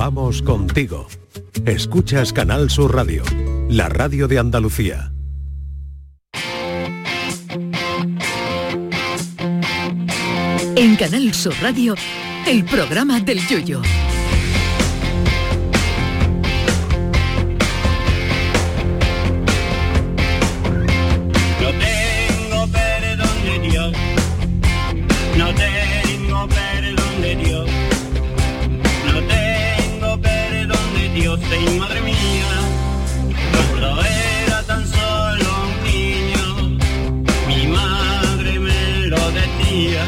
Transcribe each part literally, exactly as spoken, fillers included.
Vamos contigo. Escuchas Canal Sur Radio, la radio de Andalucía. En Canal Sur Radio, el programa del Yuyu. No tengo perdón de Dios, no tengo perdón de Dios, no tengo perdón de Dios, y madre mía, cuando era tan solo un niño, mi madre me lo decía.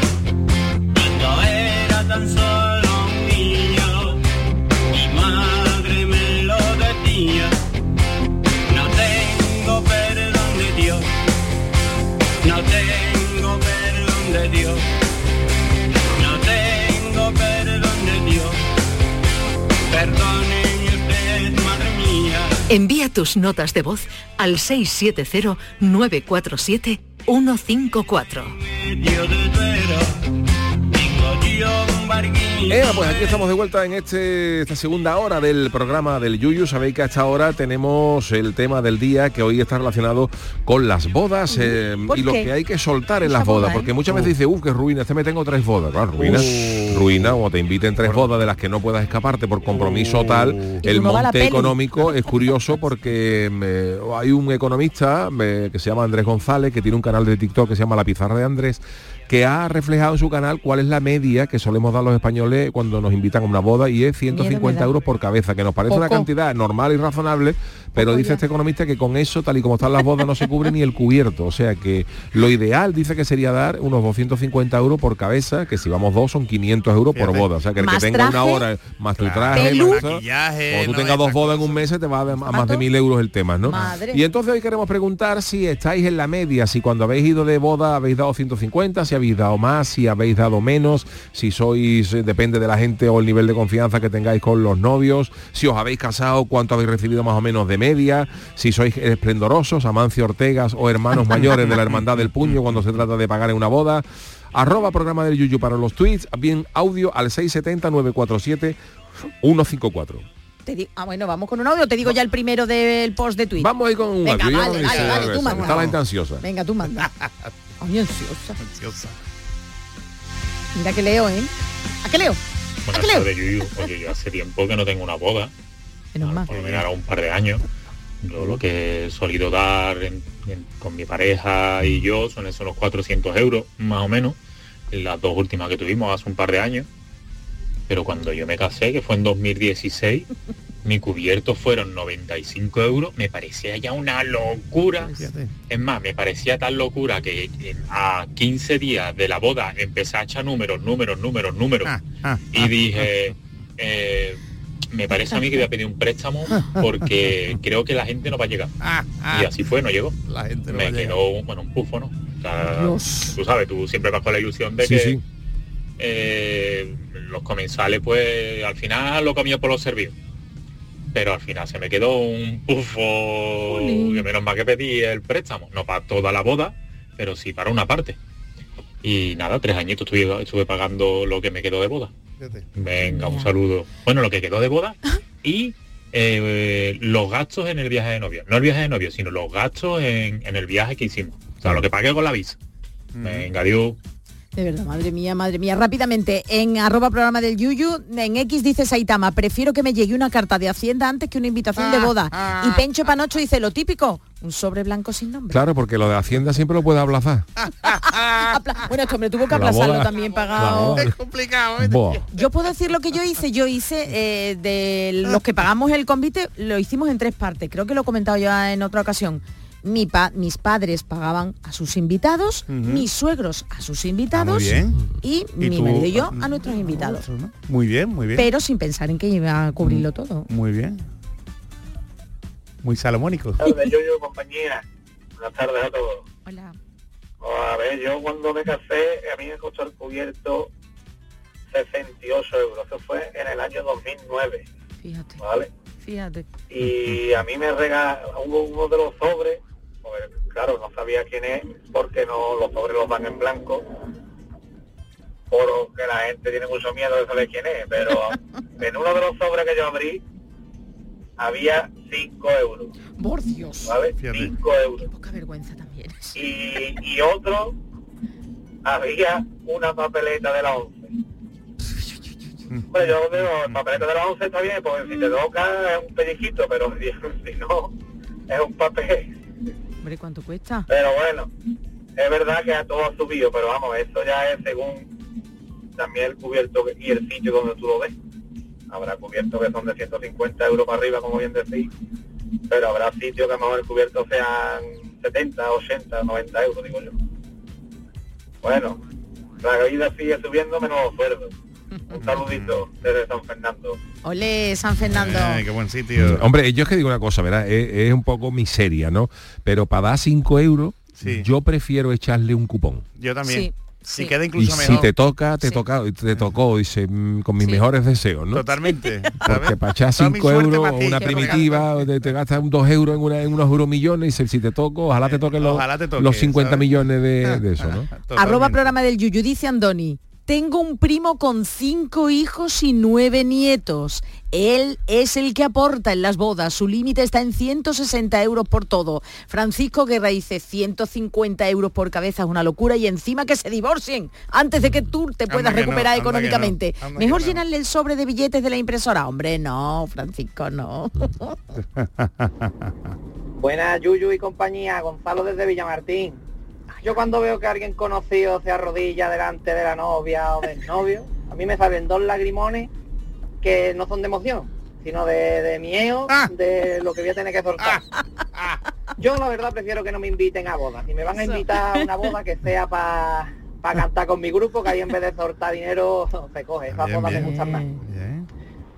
Tan solo un niño, mi madre me lo decía. No tengo perdón de Dios, no tengo perdón de Dios, no tengo perdón de Dios. Perdone usted, madre mía. Envía tus notas de voz al seis siete cero, nueve cuatro siete, uno cinco cuatro. Eh, pues aquí estamos de vuelta en este, esta segunda hora del programa del Yuyu. Sabéis que a esta hora tenemos el tema del día, que hoy está relacionado con las bodas eh, y lo que hay que soltar en las bodas, porque muchas veces dice, uff, que ruina, este me tengo tres bodas. Claro, ruina, uh. ruina, o te inviten tres bodas de las que no puedas escaparte por compromiso uh. tal. El monte económico es curioso porque eh, hay un economista eh, que se llama Andrés González, que tiene un canal de TikTok que se llama La Pizarra de Andrés, que ha reflejado en su canal cuál es la media que solemos dar los españoles cuando nos invitan a una boda, y es ciento cincuenta euros por cabeza, que nos parece Poco. una cantidad normal y razonable, pero Poco dice ya. este economista que con eso, tal y como están las bodas, no se cubre ni el cubierto. O sea que lo ideal, dice, que sería dar unos doscientos cincuenta euros por cabeza, que si vamos dos son quinientos euros por boda. O sea que el que tenga traje, una hora, más tu traje, claro, más maquillaje, cuando tú no tengas dos bodas cosas. en un mes, te va a, a más de mil euros el tema, ¿no? Madre. Y entonces hoy queremos preguntar si estáis en la media, si cuando habéis ido de boda habéis dado ciento cincuenta, si habéis dado más, si habéis dado menos, si sois, depende de la gente o el nivel de confianza que tengáis con los novios, si os habéis casado, cuánto habéis recibido más o menos de media, si sois esplendorosos, Amancio Ortegas o hermanos mayores de la Hermandad del Puño cuando se trata de pagar en una boda. Arroba programa del Yuyu para los tweets, bien audio al seis siete cero, nueve cuatro siete, uno cinco cuatro. Te digo, ah, bueno, vamos con un audio, te digo ya el primero del post de tweet. Vamos ahí con un Venga, audio. vale, vale, vale, tú manda. Está la gente ansiosa. Venga, tú manda. Ay, ansiosa. Ansiosa. Mira que leo, ¿eh? ¿A qué leo? Buenas ¿A qué leo? tardes, Yuyu. Oye, yo hace tiempo que no tengo una boda. Menos mal. Por lo menos un par de años. Yo lo que he solido dar en, en, con mi pareja y yo son esos unos cuatrocientos euros, más o menos. En las dos últimas que tuvimos hace un par de años. Pero cuando yo me casé, que fue en dos mil dieciséis, mi cubierto fueron noventa y cinco euros. Me parecía ya una locura. Es más, me parecía tan locura que en, a quince días de la boda empecé a echar números, números, números, números. Ah, ah, y ah, dije, eh, me parece a mí que voy a pedir un préstamo porque creo que la gente no va a llegar. Y así fue, no llegó. La gente no me quedó un, bueno, un pufo, ¿no? O sea, tú sabes, tú siempre vas con la ilusión de sí, que... Sí. Eh, los comensales, pues al final lo comía por los servidos, pero al final se me quedó un pufo. Jolín. Que menos mal que pedí el préstamo, no para toda la boda, pero sí para una parte. Y nada, tres añitos estuve, estuve pagando lo que me quedó de boda. Venga, un saludo. Bueno, lo que quedó de boda y eh, los gastos en el viaje de novio, no el viaje de novio, sino los gastos en, en el viaje que hicimos, o sea, lo que pagué con la visa. Venga, adiós. De verdad, madre mía, madre mía. Rápidamente, en arroba programa del Yuyu, en X dice Saitama, prefiero que me llegue una carta de Hacienda antes que una invitación ah, de boda. Ah, y Pencho Panocho dice, lo típico, un sobre blanco sin nombre. Claro, porque lo de Hacienda siempre lo puede aplazar. Bueno, este hombre tuvo que aplazarlo también pagado. Es complicado, ¿eh? Yo puedo decir lo que yo hice. Yo hice eh, de los que pagamos el convite, lo hicimos en tres partes. Creo que lo he comentado ya en otra ocasión. Mi pa mis padres pagaban a sus invitados, uh-huh. mis suegros a sus invitados ah, y, y mi tú, marido y yo a nuestros invitados. ¿No? Muy bien, muy bien. Pero sin pensar en que iba a cubrirlo todo. Muy bien. Muy salomónico. Buenas tardes, Yuyu, compañía. Buenas tardes a todos. Hola. A ver, yo cuando me casé, a mí me costó el cubierto sesenta y ocho euros. Eso fue en el año dos mil nueve. Fíjate. ¿Vale? Fíjate. Y a mí me regaló hubo uno de los sobres. Pues, claro, no sabía quién es porque no los sobres los dan en blanco, porque la gente tiene mucho miedo de saber quién es, pero en uno de los sobres que yo yo abrí, había cinco euros. Por Dios. ¿Vale? cinco euros. Qué poca vergüenza también. Y, y otro, había una papeleta de la once. Bueno, yo veo, papeleta de la once está bien, porque si te toca es un pellizquito, pero si no, es un papel. Hombre, ¿cuánto cuesta? Pero bueno, es verdad que a todo ha subido, pero vamos, eso ya es según también el cubierto y el sitio donde tú lo ves. Habrá cubiertos que son de ciento cincuenta euros para arriba, como bien decís, pero habrá sitios que a lo mejor el cubierto sean setenta, ochenta, noventa euros, digo yo. Bueno, la vida sigue subiendo menos los sueldos. Un saludito desde San Fernando. Ole, San Fernando. Eh, qué buen sitio. Hombre, yo es que digo una cosa, ¿verdad? Es, es un poco miseria, ¿no? Pero para dar cinco euros, sí. yo prefiero echarle un cupón. Yo también. Sí. Si Sí. queda Y incluso si mejor. te toca, te Sí. toca, te tocó, dice, mm, con mis Sí. mejores deseos, ¿no? Totalmente. Porque para echar Toda mi cinco suerte euros para o ti, una que primitiva, o te, te gastas un dos euros en, una, en unos euromillones, y dice, si te toco, ojalá te toquen los, Ojalá te toque, los cincuenta ¿sabes? millones de, de eso, ¿no? Totalmente. Arroba programa del Yuyu, dice Andoni. Tengo un primo con cinco hijos y nueve nietos. Él es el que aporta en las bodas. Su límite está en ciento sesenta euros por todo. Francisco Guerra dice ciento cincuenta euros por cabeza, es una locura. Y encima que se divorcien antes de que tú te puedas Anda que no, recuperar anda que económicamente. no, anda que Mejor no. llenarle el sobre de billetes de la impresora. Hombre, no, Francisco, no. Buenas, Yuyu y compañía, Gonzalo desde Villamartín. Yo cuando veo que alguien conocido se arrodilla delante de la novia o del novio, a mí me salen dos lagrimones que no son de emoción, sino de, de miedo, Ah. de lo que voy a tener que soltar. Yo la verdad prefiero que no me inviten a bodas. Si me van a invitar a una boda que sea para pa cantar con mi grupo, que ahí en vez de soltar dinero se coge. Esas Bien, bodas me bien. gustan más. Bien.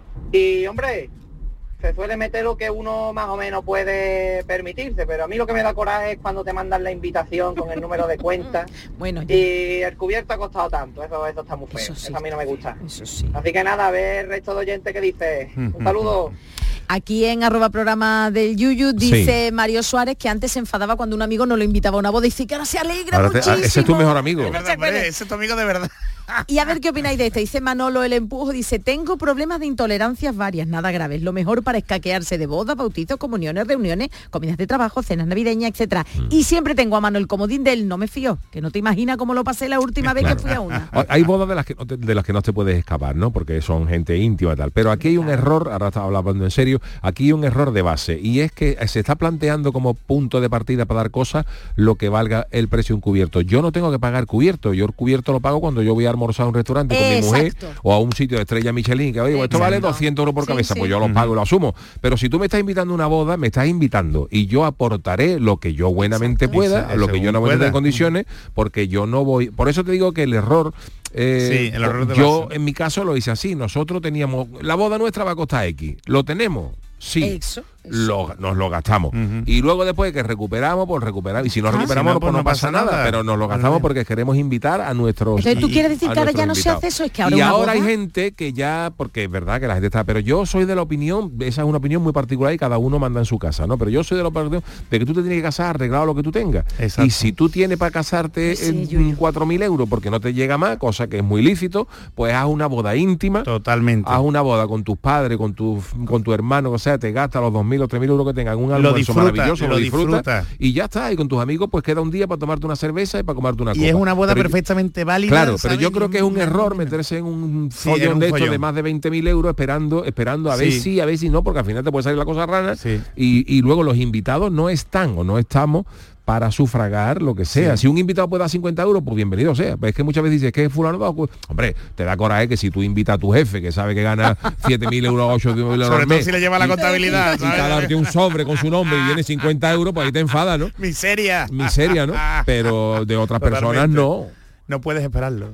Y hombre, se suele meter lo que uno más o menos puede permitirse, pero a mí lo que me da coraje es cuando te mandan la invitación con el número de cuenta Bueno, ya. y el cubierto ha costado tanto. Eso, eso está muy feo. Eso Eso, sí. a mí no me gusta. Eso sí. Así que nada, a ver el resto de oyentes que dice. Un saludo. Aquí en arroba programa del Yuyu dice Mario Suárez que antes se enfadaba cuando un amigo no lo invitaba a una boda y dice que ahora se alegra Ahora te- muchísimo. ese es tu mejor amigo. Es verdad, hombre, ese es tu amigo de verdad. Y a ver qué opináis de este. Dice Manolo el Empujo, dice, tengo problemas de intolerancias varias, nada graves. Lo mejor para escaquearse de bodas, bautizos, comuniones, reuniones, comidas de trabajo, cenas navideñas, etcétera. Y siempre tengo a mano el comodín del no me fío, que no te imaginas cómo lo pasé la última vez Claro. que fui a una. Hay bodas de las que no te, de las que no te puedes escapar, ¿no? Porque son gente íntima y tal. Pero aquí hay un error, ahora estaba hablando en serio, aquí hay un error de base, y es que se está planteando como punto de partida para dar cosas lo que valga el precio de un cubierto. Yo no tengo que pagar cubierto, yo el cubierto lo pago cuando yo voy a almorzar a un restaurante con mi mujer Exacto. o a un sitio de estrella Michelin, que oye, pues esto vale Exacto. doscientos euros por Sí, cabeza, sí. pues yo lo pago y lo asumo. Pero si tú me estás invitando a una boda, me estás invitando y yo aportaré lo que yo buenamente Exacto. pueda, Esa- lo que según yo no voy a tener pueda. en condiciones, porque yo no voy. Por eso te digo que el error, eh, Sí, el error de yo base. en mi caso lo hice así. Nosotros teníamos, la boda nuestra va a costar X, lo tenemos. Sí, Eso, eso. Lo, nos lo gastamos. Ujú. Y luego después que recuperamos, pues recuperamos. Y si no Ah, recuperamos, si no, pues no pasa nada. Pero nos lo gastamos Vale. porque queremos invitar a nuestros. Entonces, ¿tú y- quieres decir a que ahora ya nuestros no se invitados. hace eso? Es que ahora y una ahora hay boda- gente que ya, porque es verdad que la gente está, pero yo soy de la opinión, esa es una opinión muy particular y cada uno manda en su casa, ¿no? Pero yo soy de la opinión de que tú te tienes que casar arreglado lo que tú tengas. Exacto. Y si tú tienes para casarte Pues sí, en Yuyu. cuatro mil euros porque no te llega más, cosa que es muy lícito, pues haz una boda íntima. Totalmente. Haz una boda con tus padres, con tu, con tu hermano, o sea, te gasta los dos mil o tres mil euros que tengan, un almuerzo disfruta, maravilloso, lo, lo disfruta, disfruta. y ya está, y con tus amigos pues queda un día para tomarte una cerveza y para comerte una copa. Y es una boda Pero yo- perfectamente válida. Claro, pero ¿sabes? yo creo que es un Una- error meterse en un Sí, en follón un de esto de follón. más de veinte mil euros esperando, esperando a ver Sí. si, a ver si no, porque al final te puede salir la cosa rara. Sí. Y, y luego los invitados no están o no estamos para sufragar lo que sea. Sí. Si un invitado puede dar cincuenta euros, pues bienvenido sea. Pero es que muchas veces dices que fulano da, pues, hombre, te da coraje que si tú invitas a tu jefe, que sabe que gana siete mil euros, ocho mil euros Sobre al todo mes, si le lleva la y- contabilidad, y te ¿sabes? da darte un sobre con su nombre y viene cincuenta euros, pues ahí te enfada, ¿no? Miseria. Miseria, ¿no? Pero de otras personas Totalmente. no. No puedes esperarlo.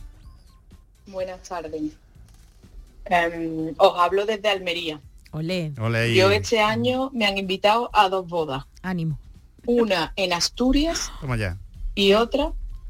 Buenas tardes. Em, os hablo desde Almería. Olé, Ole ahí. Yo este año me han invitado a dos bodas. ánimo. Una en Asturias Toma ya. y otra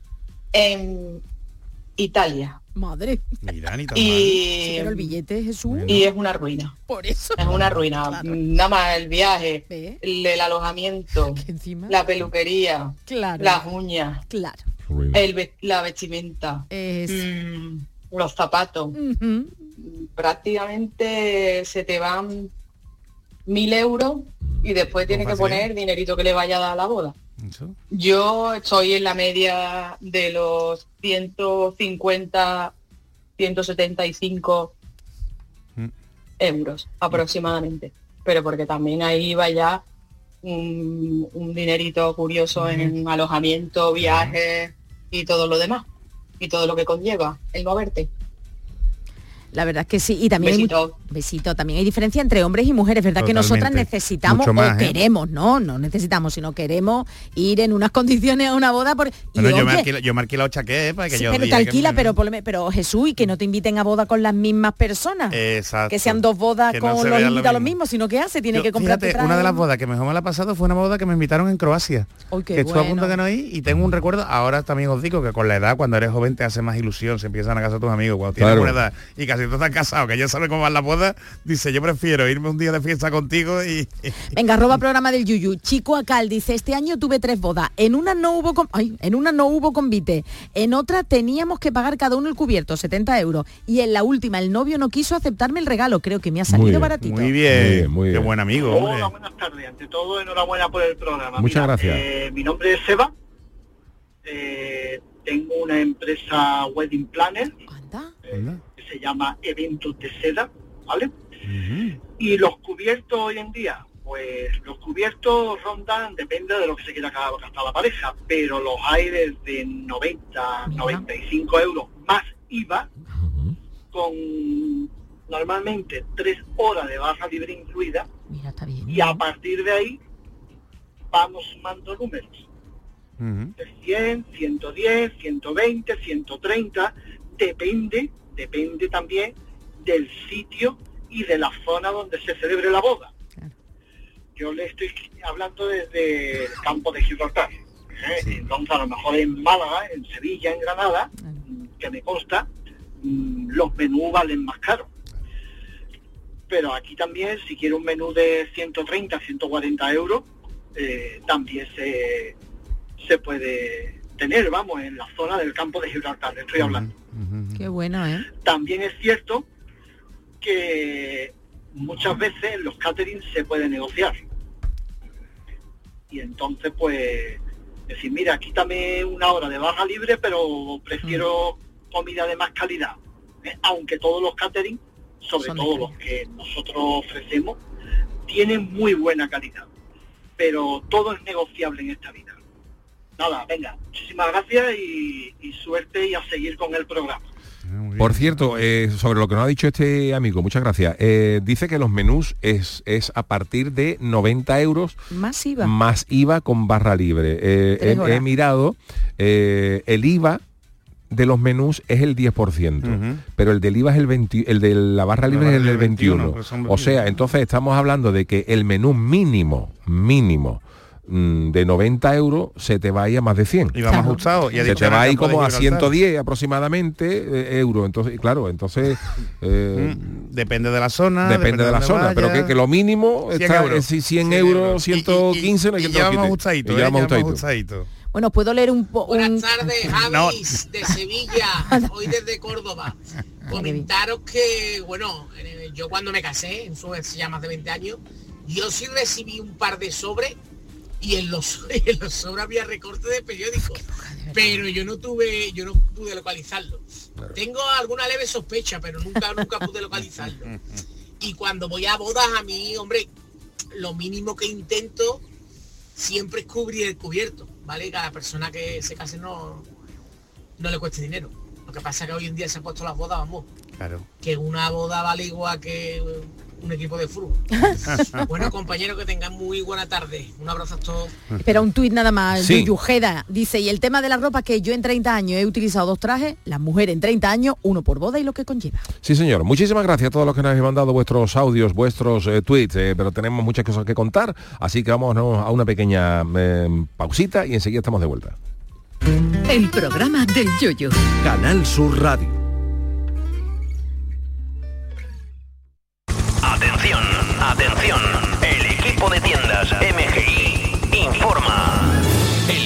en Italia. Madre. Mira, ni tan mal. Y, Sí, pero el billete, Jesús. y es una ruina. Por eso. Es una ruina. Claro. Nada más el viaje, ¿Ve? el, el alojamiento, Que encima. la peluquería, Claro. las uñas, Claro. el ve- la vestimenta, Es. mm, los zapatos. Ujú. prácticamente se te van mil euros y después tienes que poner dinerito que le vaya a dar a la boda. ¿Eso? Yo estoy en la media de los ciento cincuenta, ciento setenta y cinco Mm. euros aproximadamente, pero porque también ahí va ya un, un dinerito curioso en alojamiento, viajes y todo lo demás, y todo lo que conlleva el no verte. La verdad es que sí, y también Besito. hay mu- besito, también hay diferencia entre hombres y mujeres, ¿verdad? Que nosotras Totalmente. necesitamos Mucho más, o ¿eh? queremos, no, no necesitamos, sino queremos ir en unas condiciones a una boda por y Bueno, yo, me oye, alquilo, yo me alquilo chaqué para que sí, yo pero te diga que alquila, me- pero por lo me- pero Jesús, y que no te inviten a boda con las mismas personas. Exacto. Que sean dos bodas Que no con se los vea lo invitados los mismo. mismos, sino que hace, tiene Yo, que comprar fíjate, una de las bodas que mejor me la ha pasado fue una boda que me invitaron en Croacia. Uy, qué que estuve a punto bueno. de no ir y tengo un recuerdo. Ahora también os digo que con la edad, cuando eres joven, te hace más ilusión, se empiezan a casar tus amigos. Cuando tienes Claro. una edad y casi todos están casados, que ya saben cómo van las bodas, dice, yo prefiero irme un día de fiesta contigo y... Venga, arroba programa del Yuyu. Chico Acal dice, este año tuve tres bodas. En una no hubo con- ay, en una no hubo convite. En otra teníamos que pagar cada uno el cubierto, setenta euros. Y en la última el novio no quiso aceptarme el regalo. Creo que me ha salido bien, baratito. Muy bien, Muy bien, muy qué bien. buen amigo, hombre. Hola, buenas tardes. Ante todo, enhorabuena por el programa. Muchas Mira, gracias. eh, mi nombre es Seba. Eh, tengo una empresa Wedding Planner Anda. Anda. que se llama Eventos de Seda, ¿vale? Ujú. Y los cubiertos hoy en día, pues los cubiertos rondan, depende de lo que se quiera gastar la pareja, pero los hay desde noventa, Mira. noventa y cinco euros más I V A, con normalmente tres horas de barra libre incluida, Mira, está bien. y a partir de ahí vamos sumando números. Ujú. De cien, ciento diez, ciento veinte, ciento treinta, depende, depende también del sitio y de la zona donde se celebre la boda. Claro. Yo le estoy hablando desde el campo de Gibraltar. ¿eh? Entonces, a lo mejor en Málaga, en Sevilla, en Granada, Claro. que me consta, mm, los menús valen más caros. Pero aquí también, si quiere un menú de ciento treinta, ciento cuarenta euros, eh, también se, se puede tener, vamos, en la zona del campo de Gibraltar, le estoy hablando. Ujú. Qué bueno, ¿eh? También es cierto que muchas veces en los catering se puede negociar. Y entonces, pues, decir, mira, quítame una hora de barra libre, pero prefiero comida de más calidad. ¿eh? Aunque todos los catering, sobre Son de todo los que nosotros ofrecemos, tienen muy buena calidad. Pero todo es negociable en esta vida. Nada, venga, muchísimas gracias y, y suerte y a seguir con el programa. Muy bien. Por cierto, eh, sobre lo que nos ha dicho este amigo, muchas gracias. Eh, dice que los menús es, es a partir de noventa euros Más I V A. más I V A con barra libre. Eh, Tres he, horas. he mirado, eh, el I V A de los menús es el diez por ciento, Ujú. pero el del I V A es el veinte, el de la barra La libre barra es el del libre veintiuno, veintiuno. pues son O sea, veintiuno. entonces estamos hablando de que el menú mínimo, mínimo, mm, de noventa euros se te va a ir a más de cien. Y vamos Claro. ajustados. Y ha Se dicho te va a ir Campo de como a Gibraltar. ciento diez aproximadamente eh, euros. Entonces, claro, entonces eh, Mm, Depende de la zona. depende de la dónde zona, pero vaya. que, que lo mínimo cien está euros. en si- cien cien euros, Y- ciento y- y- quince, no hay y quien te lo llevamos quite. ajustadito, Y ¿eh? llevamos Llevamos ajustadito. ajustadito. Bueno, puedo leer un poco. Buenas tardes, Javis, No. de Sevilla, hoy desde Córdoba. Comentaros que, bueno, eh, yo cuando me casé, en su hace ya más de veinte años, yo sí recibí un par de sobres y en los, en los sobres había recortes de periódicos, pero yo no tuve, yo no pude localizarlo. Tengo alguna leve sospecha, pero nunca, nunca pude localizarlo. Y cuando voy a bodas, a mí, hombre, lo mínimo que intento siempre es cubrir el cubierto, ¿vale? Cada persona que se case no, no le cueste dinero. Lo que pasa es que hoy en día se han puesto las bodas, vamos, Claro. que una boda vale igual que un equipo de fútbol. Bueno, compañeros, que tengan muy buena tarde. Un abrazo a todos. Espera, un tuit nada más. Sí. Yuyujeda dice, y el tema de la ropa, que yo en treinta años he utilizado dos trajes, la mujer en treinta años, uno por boda y lo que conlleva. Sí, señor. Muchísimas gracias a todos los que nos habéis mandado vuestros audios, vuestros eh, tweets, eh, pero tenemos muchas cosas que contar, así que vámonos a una pequeña eh, pausita y enseguida estamos de vuelta. El programa del Yoyo. Canal Sur Radio. Atención, atención. El equipo de tiendas M G I informa. El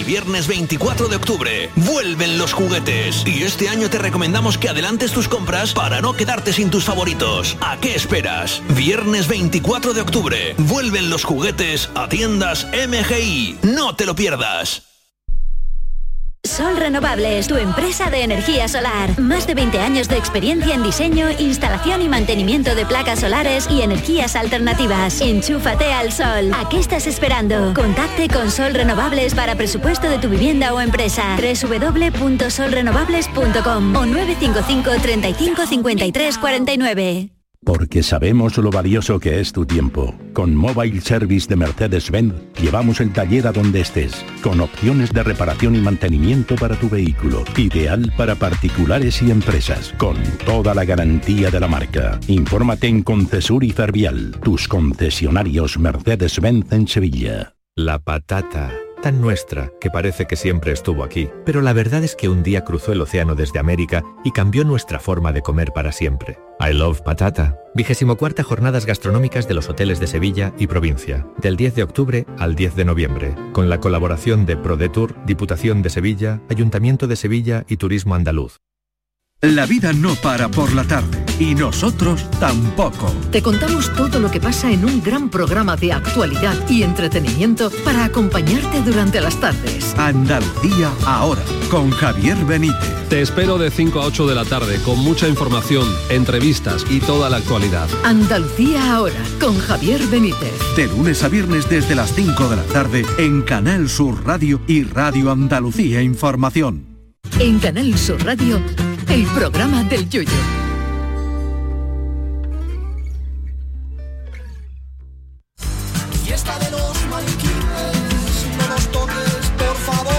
viernes veinticuatro de octubre. Vuelven los juguetes. Y este año te recomendamos que adelantes tus compras para no quedarte sin tus favoritos. ¿A qué esperas? Viernes veinticuatro de octubre. Vuelven los juguetes a tiendas M G I. No te lo pierdas. Sol Renovables, tu empresa de energía solar. Más de veinte años de experiencia en diseño, instalación y mantenimiento de placas solares y energías alternativas. Enchúfate al sol. ¿A qué estás esperando? Contacte con Sol Renovables para presupuesto de tu vivienda o empresa. doble u doble u doble u punto sol renovables punto com o nueve cinco cinco, treinta y cinco, cincuenta y tres, cuarenta y nueve. Porque sabemos lo valioso que es tu tiempo. Con Mobile Service de Mercedes-Benz llevamos el taller a donde estés, con opciones de reparación y mantenimiento para tu vehículo. Ideal para particulares y empresas, con toda la garantía de la marca. Infórmate en Concesur y Fervial, tus concesionarios Mercedes-Benz en Sevilla. La patata, tan nuestra que parece que siempre estuvo aquí, pero la verdad es que un día cruzó el océano desde América y cambió nuestra forma de comer para siempre. I love patata. Vigésimo cuarta Jornadas Gastronómicas de los Hoteles de Sevilla y Provincia, del diez de octubre al diez de noviembre, con la colaboración de ProDetour, Diputación de Sevilla, Ayuntamiento de Sevilla y Turismo Andaluz. La vida no para por la tarde y nosotros tampoco. Te contamos todo lo que pasa en un gran programa de actualidad y entretenimiento para acompañarte durante las tardes. Andalucía ahora, con Javier Benítez. Te espero de cinco a ocho de la tarde con mucha información, entrevistas y toda la actualidad. Andalucía ahora, con Javier Benítez. De lunes a viernes desde las cinco de la tarde en Canal Sur Radio y Radio Andalucía Información. En Canal Sur Radio, el programa del Yoyo. Fiesta de los maniquíes, no nos toques, por favor.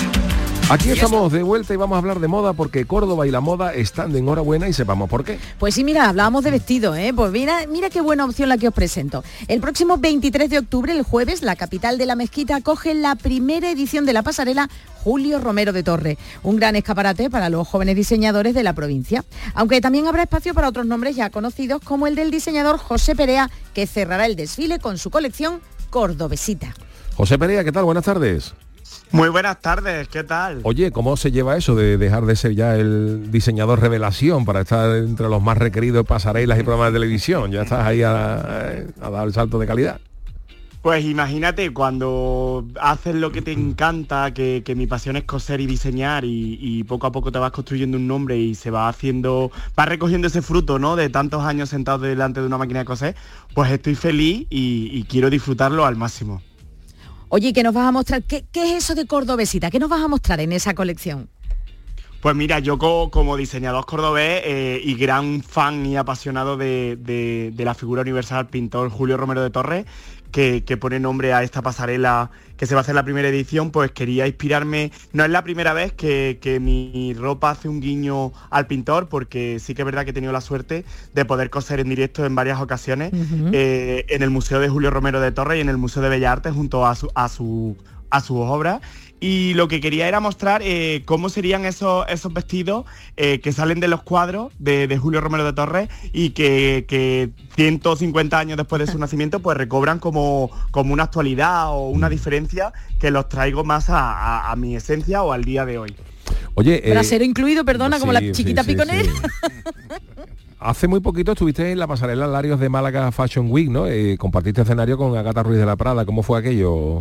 Aquí estamos de vuelta y vamos a hablar de moda porque Córdoba y la moda están de enhorabuena y sepamos por qué. Pues sí, mira, hablábamos de vestido, ¿eh? Pues mira, mira qué buena opción la que os presento. El próximo veintitrés de octubre, el jueves, la capital de la mezquita acoge la primera edición de la pasarela Julio Romero de Torre, un gran escaparate para los jóvenes diseñadores de la provincia. Aunque también habrá espacio para otros nombres ya conocidos, como el del diseñador José Perea, que cerrará el desfile con su colección Cordobesita. José Perea, ¿qué tal? Buenas tardes. Muy buenas tardes, ¿qué tal? Oye, ¿cómo se lleva eso de dejar de ser ya el diseñador revelación para estar entre los más requeridos de pasarelas y programas de televisión? Ya estás ahí a, a dar el salto de calidad. Pues imagínate, cuando haces lo que te encanta, que, que mi pasión es coser y diseñar y, y poco a poco te vas construyendo un nombre y se va haciendo, vas recogiendo ese fruto, ¿no? De tantos años sentado delante de una máquina de coser, pues estoy feliz y, y quiero disfrutarlo al máximo. Oye, ¿qué nos vas a mostrar? ¿Qué, qué es eso de Cordobesita? ¿Qué nos vas a mostrar en esa colección? Pues mira, yo co como diseñador cordobés eh, y gran fan y apasionado de, de, de la figura universal del pintor Julio Romero de Torre, que, que pone nombre a esta pasarela que se va a hacer la primera edición, pues quería inspirarme. No es la primera vez que, que mi ropa hace un guiño al pintor, porque sí que es verdad que he tenido la suerte de poder coser en directo en varias ocasiones, uh-huh. eh, en el Museo de Julio Romero de Torre y en el Museo de Bellas Artes junto a su, a su, a sus obras. Y lo que quería era mostrar eh, cómo serían esos, esos vestidos eh, que salen de los cuadros de, de Julio Romero de Torres y que, que ciento cincuenta años después de su nacimiento pues recobran como, como una actualidad o una diferencia que los traigo más a, a, a mi esencia o al día de hoy. Oye, trasero eh, incluido, perdona, sí, como la chiquita sí, piconera. Sí, sí. Hace muy poquito estuviste en la pasarela Larios de Málaga Fashion Week, ¿no? Eh, compartiste escenario con Agata Ruiz de la Prada. ¿Cómo fue aquello?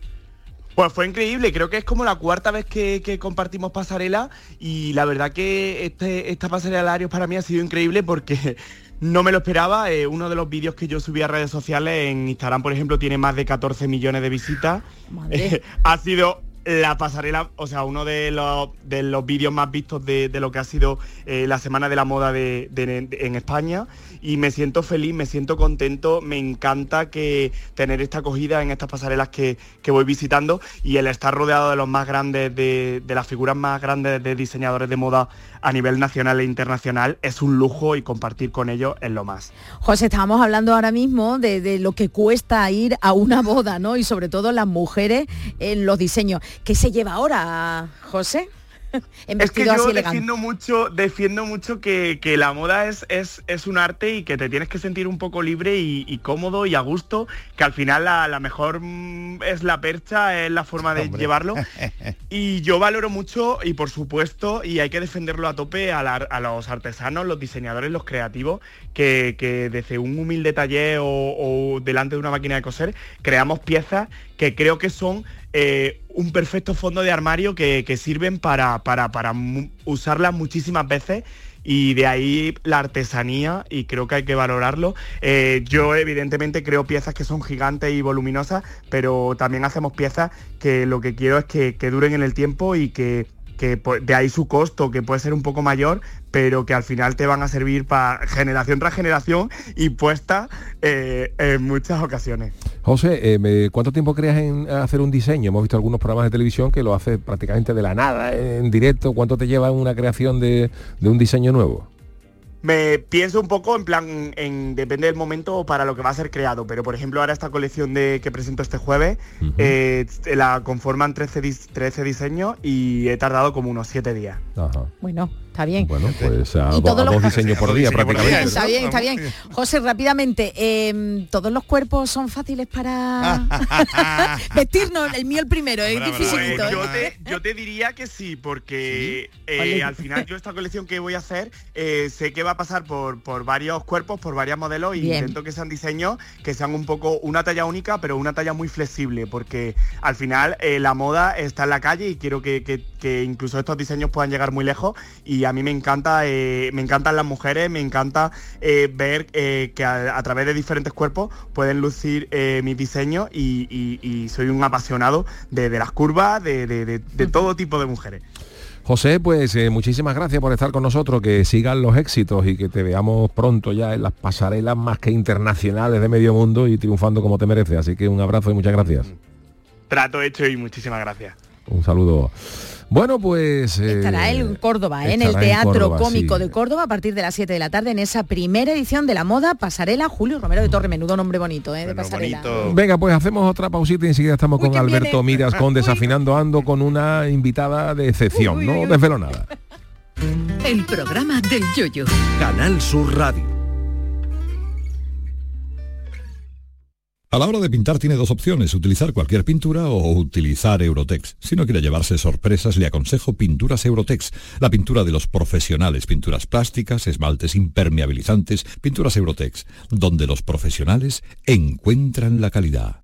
Pues fue increíble, creo que es como la cuarta vez que, que compartimos pasarela y la verdad que este, esta pasarela Larios para mí ha sido increíble porque no me lo esperaba. Eh, uno de los vídeos que yo subí a redes sociales en Instagram, por ejemplo, tiene más de catorce millones de visitas. Eh, ha sido la pasarela, o sea, uno de los, de los vídeos más vistos de, de lo que ha sido eh, la Semana de la Moda de, de, de, en España, y me siento feliz, me siento contento, me encanta que tener esta acogida en estas pasarelas que, que voy visitando, y el estar rodeado de los más grandes, de, de las figuras más grandes de diseñadores de moda a nivel nacional e internacional, es un lujo, y compartir con ellos es lo más. José, estábamos hablando ahora mismo de, de lo que cuesta ir a una boda, ¿no? Y sobre todo las mujeres en los diseños. ¿Qué se lleva ahora, José? en Es que vestido yo así elegante. defiendo mucho, defiendo mucho que, que la moda es, es, es un arte y que te tienes que sentir un poco libre y, y cómodo y a gusto, que al final la, la mejor mm, es la percha, es la forma de Hombre. llevarlo. Y yo valoro mucho y por supuesto, y hay que defenderlo a tope a, la- a los artesanos, los diseñadores, los creativos, que, que desde un humilde taller o, o delante de una máquina de coser creamos piezas que creo que son eh, un perfecto fondo de armario que, que sirven para, para, para mu- usarlas muchísimas veces. Y de ahí la artesanía, y creo que hay que valorarlo. Eh, yo evidentemente creo piezas que son gigantes y voluminosas, pero también hacemos piezas que lo que quiero es que, que duren en el tiempo y que, que po- de ahí su costo, que puede ser un poco mayor, pero que al final te van a servir para generación tras generación y puesta eh, en muchas ocasiones. José, eh, me- ¿cuánto tiempo creas en hacer un diseño? Hemos visto algunos programas de televisión que lo hace prácticamente de la nada, en directo. ¿Cuánto te lleva una creación de, de un diseño nuevo? Me pienso un poco en plan, en, depende del momento para lo que va a ser creado, pero por ejemplo ahora esta colección de que presento este jueves, Ujú. eh, la conforman trece, dis- trece diseños y he tardado como unos siete días. Ajá. Bueno, está bien. Bueno, pues a, Y do- todos a los- dos diseños por día prácticamente. Está bien, está bien. José, rápidamente, eh, ¿todos los cuerpos son fáciles para vestirnos? El mío el primero, es Pues dificilito. yo, ¿eh? te, yo te diría que sí, porque eh, Vale. al final yo esta colección que voy a hacer eh, sé que va a pasar por, por varios cuerpos, por varios modelos y Bien. intento que sean diseños que sean un poco una talla única, pero una talla muy flexible, porque al final eh, la moda está en la calle y quiero que, que- que incluso estos diseños puedan llegar muy lejos y a mí me encanta, eh, me encantan las mujeres, me encanta eh, ver eh, que a, a través de diferentes cuerpos pueden lucir eh, mis diseños y, y- y soy un apasionado de, de las curvas, de, de- de- de todo tipo de mujeres. José, pues eh, muchísimas gracias por estar con nosotros, que sigan los éxitos y que te veamos pronto ya en las pasarelas más que internacionales de medio mundo y triunfando como te merece. Así que un abrazo y muchas gracias. Trato hecho y muchísimas gracias. Un saludo. Bueno, pues... eh, Estará él en Córdoba, ¿eh? en el estará en Teatro Córdoba, Cómico sí. de Córdoba a partir de las siete de la tarde en esa primera edición de la moda Pasarela Julio Romero de Torre. Menudo nombre bonito, ¿eh? De pasarela. Venga, pues hacemos otra pausita y enseguida estamos con ¿quién Alberto viene? Miras con Desafinando Ando con una invitada de excepción. Uy, uy, No uy. desvelo nada. El programa del Yoyo. Canal Sur Radio. A la hora de pintar tiene dos opciones, utilizar cualquier pintura o utilizar Eurotex. Si no quiere llevarse sorpresas, le aconsejo Pinturas Eurotex, la pintura de los profesionales, pinturas plásticas, esmaltes impermeabilizantes, Pinturas Eurotex, donde los profesionales encuentran la calidad.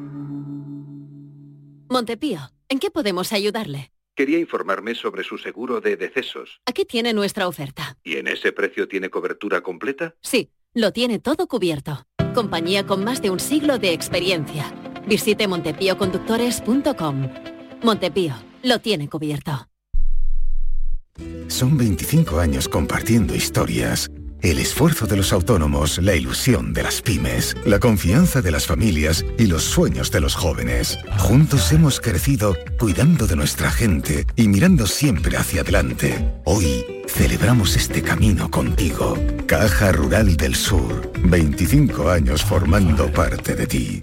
Montepío, ¿en qué podemos ayudarle? Quería informarme sobre su seguro de decesos. Aquí tiene nuestra oferta. ¿Y en ese precio tiene cobertura completa? Sí, lo tiene todo cubierto. Compañía con más de un siglo de experiencia. Visite montepío conductores punto com. Montepío, lo tiene cubierto. Son veinticinco años compartiendo historias. El esfuerzo de los autónomos, la ilusión de las pymes, la confianza de las familias y los sueños de los jóvenes. Juntos hemos crecido cuidando de nuestra gente y mirando siempre hacia adelante. Hoy celebramos este camino contigo. Caja Rural del Sur, veinticinco años formando parte de ti.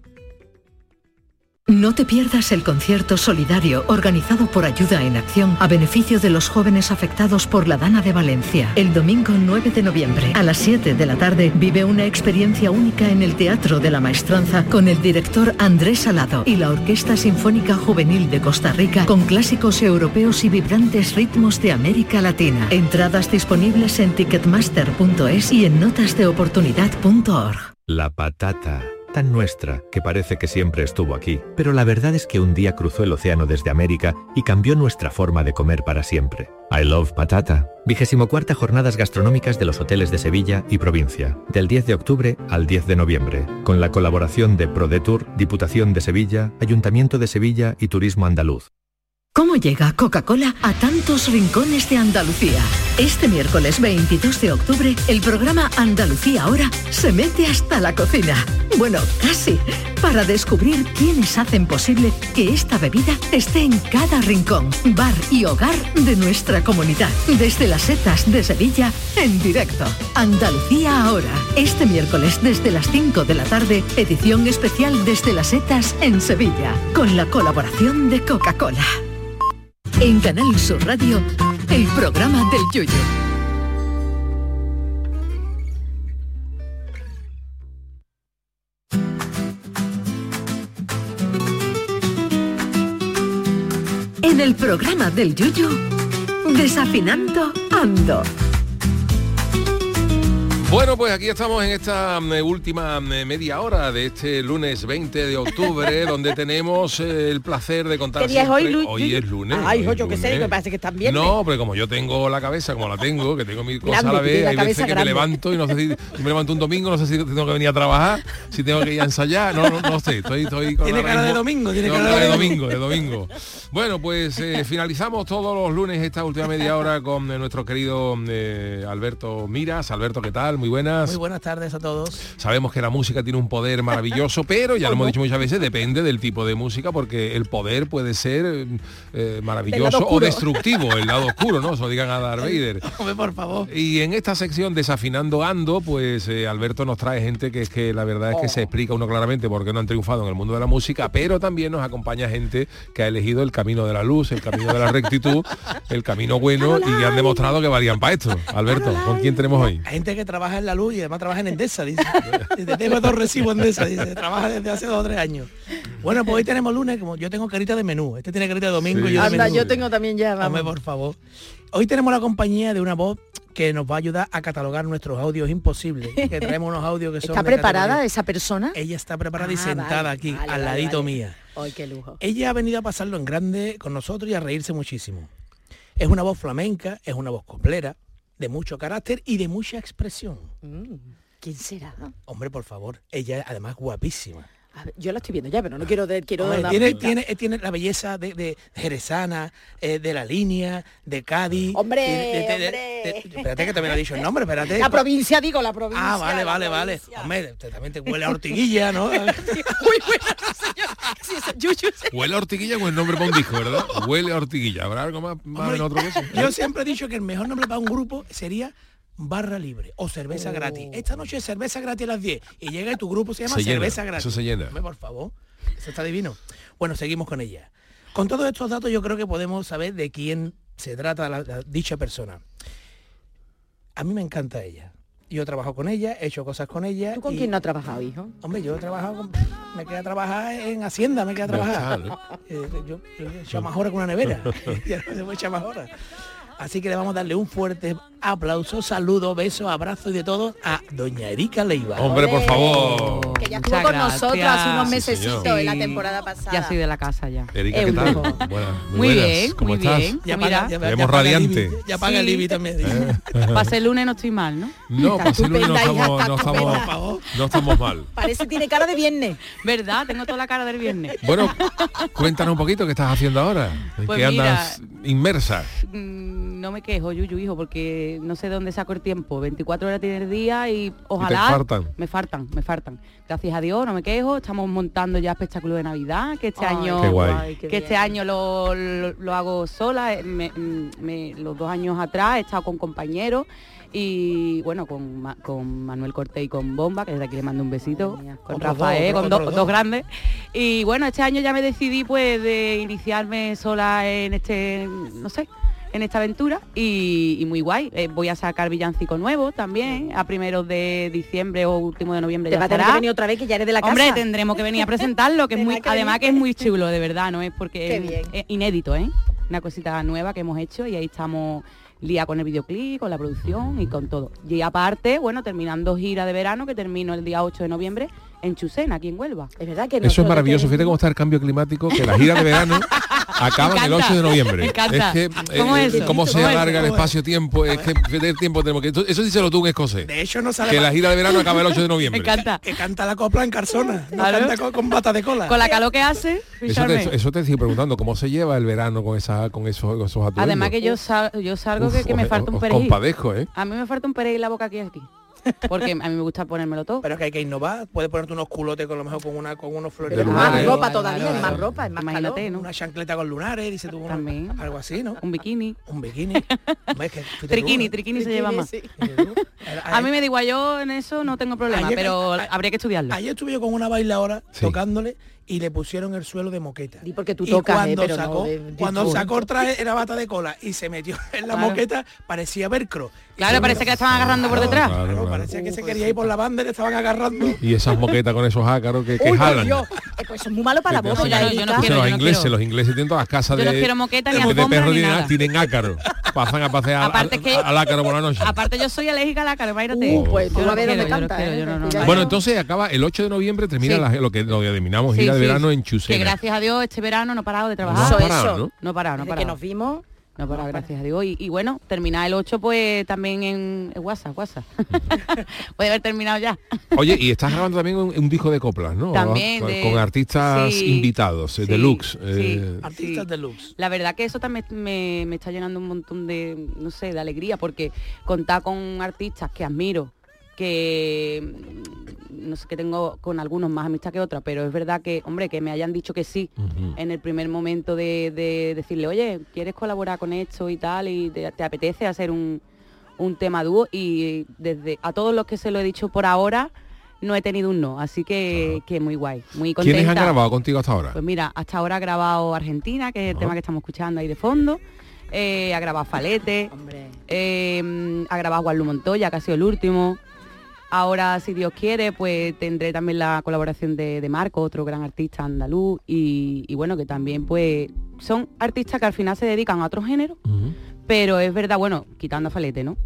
No te pierdas el concierto solidario organizado por Ayuda en Acción a beneficio de los jóvenes afectados por la Dana de Valencia. El domingo nueve de noviembre a las siete de la tarde vive una experiencia única en el Teatro de la Maestranza con el director Andrés Salado y la Orquesta Sinfónica Juvenil de Costa Rica con clásicos europeos y vibrantes ritmos de América Latina. Entradas disponibles en ticketmaster punto es y en notas de oportunidad punto org. La patata, tan nuestra que parece que siempre estuvo aquí, pero la verdad es que un día cruzó el océano desde América y cambió nuestra forma de comer para siempre. I Love Patata. Vigésimo cuarta Jornadas Gastronómicas de los Hoteles de Sevilla y Provincia, del diez de octubre al diez de noviembre, con la colaboración de ProDetour, Diputación de Sevilla, Ayuntamiento de Sevilla y Turismo Andaluz. ¿Cómo llega Coca-Cola a tantos rincones de Andalucía? Este miércoles veintidós de octubre, el programa Andalucía Ahora se mete hasta la cocina. Bueno, casi, para descubrir quiénes hacen posible que esta bebida esté en cada rincón, bar y hogar de nuestra comunidad. Desde las Setas de Sevilla, en directo. Andalucía Ahora, este miércoles desde las cinco de la tarde, edición especial desde las Setas en Sevilla, con la colaboración de Coca-Cola. En Canal Sur Radio, el programa del Yoyo. En el programa del Yoyo, Desafinando Ando. Bueno, pues aquí estamos en esta eh, última eh, media hora de este lunes veinte de octubre, donde tenemos eh, el placer de contar ¿Qué día es siempre... hoy, Lu- Hoy es lunes. Ay, hoy hijo, es yo qué sé, lunes. me parece que están bien. No, pero como yo tengo la cabeza como la tengo, que tengo mi cosa Grande, a la que tiene vez, la hay veces cabeza que me grande. levanto y no sé si, si me levanto un domingo, no sé si tengo que venir a trabajar, si tengo que ir a ensayar, no, no, no sé, estoy, estoy con Tiene ahora cara de mismo- domingo, tiene tengo cara de de domingo, de domingo. Bueno, pues eh, finalizamos todos los lunes esta última media hora con eh, nuestro querido eh, Alberto Miras. Alberto, ¿qué tal? Muy buenas. Muy buenas tardes a todos. Sabemos que la música tiene un poder maravilloso, pero ya lo hemos dicho muchas veces, depende del tipo de música, porque el poder puede ser eh, maravilloso o destructivo, el lado oscuro, ¿no? Eso digan a Darth Vader. Hombre, por favor. Y en esta sección Desafinando Ando, pues eh, Alberto nos trae gente que es que la verdad es que se explica uno claramente por qué no han triunfado en el mundo de la música, pero también nos acompaña gente que ha elegido el camino de la luz, el camino de la rectitud, el camino bueno, y han demostrado que valían para esto. Alberto, ¿con quién tenemos hoy? Hay gente que trabaja en la luz y además trabaja en Endesa, dice. Dice, tengo dos recibos Endesa, dice, trabaja desde hace dos o tres años. Bueno, pues hoy tenemos lunes, como yo tengo carita de menú. Este tiene carita de domingo Sí. y yo de Anda, menú. yo tengo también ya, vamos. Hombre, por favor. Hoy tenemos la compañía de una voz que nos va a ayudar a catalogar nuestros audios imposibles. Que traemos unos audios que son... ¿Está de preparada categoría. esa persona? Ella está preparada y Ah, sentada vale, aquí, vale, al vale, ladito vale. mía. Ay, qué lujo. Ella ha venido a pasarlo en grande con nosotros y a reírse muchísimo. Es una voz flamenca, es una voz coplera, de mucho carácter y de mucha expresión. Mm, ¿Quién será? Hombre, por favor, ella además guapísima. A ver, yo la estoy viendo ya, pero no quiero de, quiero Hombre, dar tiene, pinta. tiene, tiene la belleza de, de jerezana, eh, de la línea, de Cádiz. Hombre, y de- de- de- hombre. de- espérate que también ha dicho el nombre, espérate. La provincia, digo, la provincia. Ah, vale, la vale, vale. provincia. Hombre, te- también te huele a ortiguilla, ¿no? Uy, bueno, señor. Sí, eso, Yuyu, sí. Huele a ortiguilla con el nombre para un disco, ¿verdad? Huele a ortiguilla. ¿Habrá algo más, más Hombre, en otro caso? yo siempre he dicho que el mejor nombre para un grupo sería barra libre o cerveza Oh. gratis. Esta noche es cerveza gratis a las diez y llega y tu grupo se llama Se llena, cerveza gratis. eso se llena. Hombre, por favor, eso está divino. Bueno, seguimos con ella. Con todos estos datos yo creo que podemos saber de quién se trata la- la- dicha persona. A mí me encanta ella. Yo trabajo con ella, he hecho cosas con ella. ¿Tú con y- quién no has trabajado, hijo? Hombre, yo he trabajado con... Me queda trabajar en Hacienda, me queda Ya trabajar. está, ¿no? Eh, yo yo he hecho más horas con una nevera. Ya no se puede echar más horas. Así que le vamos a darle un fuerte aplauso, saludo, beso, abrazo y de todo a doña Erika Leiva. Hombre, por favor. Que ya estuvo Muchas con gracias. nosotros hace unos Sí, mesecitos señor. en la Sí, temporada pasada. Ya soy de la casa ya. Erika, Es ¿qué un tal? lujo. Buenas, Muy buenas. bien, ¿Cómo muy estás? bien. Ya Mira, paga, ya, Te ya vemos paga el radiante. IBI, ya paga el Sí. IBI también. Pasé el lunes no estoy mal, ¿no? No, Está pues el lunes no estupenda, hija, estamos, está no estamos, estupenda. Por favor. no estamos mal. Parece tiene cara de viernes. ¿Verdad? Tengo toda la cara del viernes. Bueno, cuéntanos un poquito qué estás haciendo ahora. ¿En Pues qué mira, andas inmersa? Mm, No me quejo, Yuyu, hijo, porque no sé de dónde saco el tiempo. veinticuatro horas tiene el día y ojalá... faltan. Me faltan, me faltan. Gracias a Dios, no me quejo. Estamos montando ya espectáculos de Navidad, que este Ay, año... Qué guay. que este año lo, lo- lo hago sola. eh, me- me- los dos años atrás he estado con compañeros y bueno, con, Ma- con Manuel Cortés y con Bomba, que desde aquí le mando un besito, con Otros Rafael, dos, con otros dos, dos. dos grandes. Y bueno, este año ya me decidí pues de iniciarme sola en este, no sé, en esta aventura y, y muy guay. Eh, voy a sacar villancico nuevo también, a primeros de diciembre o último de noviembre. Te ya va a tener estará. que venir otra vez, que ya eres de la Hombre, casa. tendremos que venir a presentarlo, que es muy, Tendrá que además venir. que es muy chulo, de verdad, ¿no? Es porque Qué es, bien. es inédito, ¿eh? Una cosita nueva que hemos hecho y ahí estamos lía con el videoclip, con la producción y con todo. Y aparte, bueno, terminando gira de verano, que termino el día ocho de noviembre en Chusena, aquí en Huelva. Es verdad que Eso nosotros es maravilloso. tenemos- Fíjate cómo está el cambio climático, que la gira de verano acaba Me el encanta, ocho de noviembre. me encanta. Es que ¿Cómo eh, es eso? cómo se ¿Cómo es alarga eso? el espacio-tiempo, es que fíjate el tiempo tenemos que eso, eso díselo tú en escocés. De hecho no sale Que más- la gira de verano acaba el ocho de Me noviembre. encanta. que canta la copla en Carsona, no Claro. canta con, con bata de cola. Con la calor que hace, Eso ficharme. te, eso te estoy preguntando, ¿cómo se lleva el verano con esa con esos, con esos atuendos? Además que yo, sal- yo salgo Uf, que, que me os- falta un os perejil. compadezco, ¿eh? A mí me falta un perejil la boca aquí aquí. porque a mí me gusta ponérmelo todo. Pero es que hay que innovar, puedes ponerte unos culotes con lo mejor con una con unos flores. Pero más ropa todavía, es más ropa, es más Imagínate, calor. ¿no? Una chancleta con lunares, dice tú, una- También. algo así, ¿no? Un bikini. Un bikini. Hombre, es que fíjate tú, Triquini, ¿no? triquini se lleva más. sí. A mí me da igual, yo en eso no tengo problema, Ayer- pero a- habría que estudiarlo. Ayer estuve yo con una bailadora Sí. tocándole y le pusieron el suelo de moqueta. Y porque tú Y tocas, eh, cuando pero no sacó, de- de cuando todo. sacó el traje era bata de cola y se metió en la Claro. moqueta, parecía velcro. Claro, Y parece que la estaban agarrando por detrás. Claro, Claro, claro. parecía que se quería ir por la banda y le estaban agarrando. Y esas moquetas con esos ácaros que, que Uy, jalan. Dios, eh, pues eso es muy malo para la Que voz. te la hacen- yo no Erika. quiero, los yo no ingleses, quiero. los ingleses tienen todas las casas Yo de, no quiero moqueta, ni de, de alfombra, perros ni tienen, nada. tienen ácaros. Pasan a pasear al, Aparte que- al ácaro por la noche. Aparte yo soy alérgica al ácaro, imagínate. Uh, pues tú Yo a no ver quiero, dónde yo no canta, quiero, ¿eh? yo no- no, Cuidado. Bueno, entonces acaba el ocho de noviembre, termina Sí. la- lo que lo que denominamos Sí, gira de sí. verano en Que Chusena. gracias a Dios este verano no he parado de No trabajar. has Eso, parado, eso. ¿no? No he parado, no he Desde parado. que nos vimos. No he parado, gracias a Dios. Y, y bueno, terminar el ocho pues también en, en WhatsApp, WhatsApp. Puede haber terminado ya. Oye, y estás grabando también un, un disco de coplas, ¿no? También Con, de- con artistas sí, invitados, eh, sí, deluxe. sí. eh, Artistas Sí. deluxe. La verdad que eso también me, me está llenando un montón de, no sé, de alegría, porque contar con artistas que admiro, que mm, no sé, que tengo con algunos más amistad que otras, pero es verdad que, hombre, que me hayan dicho que sí Ujú. en el primer momento de, de decirle, oye, ¿quieres colaborar con esto y tal? Y te, te apetece hacer un, un tema dúo, y desde a todos los que se lo he dicho por ahora, no he tenido un no, así que, que muy guay, muy contenta. ¿Quiénes han grabado contigo hasta ahora? Pues mira, hasta ahora ha grabado Argentina, que es el tema que estamos escuchando ahí de fondo. Eh, ha grabado Falete. Eh, ha grabado Juan Lu Montoya, que ha sido el último. Ahora, si Dios quiere, pues tendré también la colaboración de, de Marco, otro gran artista andaluz. Y, y bueno, que también pues son artistas que al final se dedican a otro género, Ujú. pero es verdad, bueno, quitando a Falete, ¿no?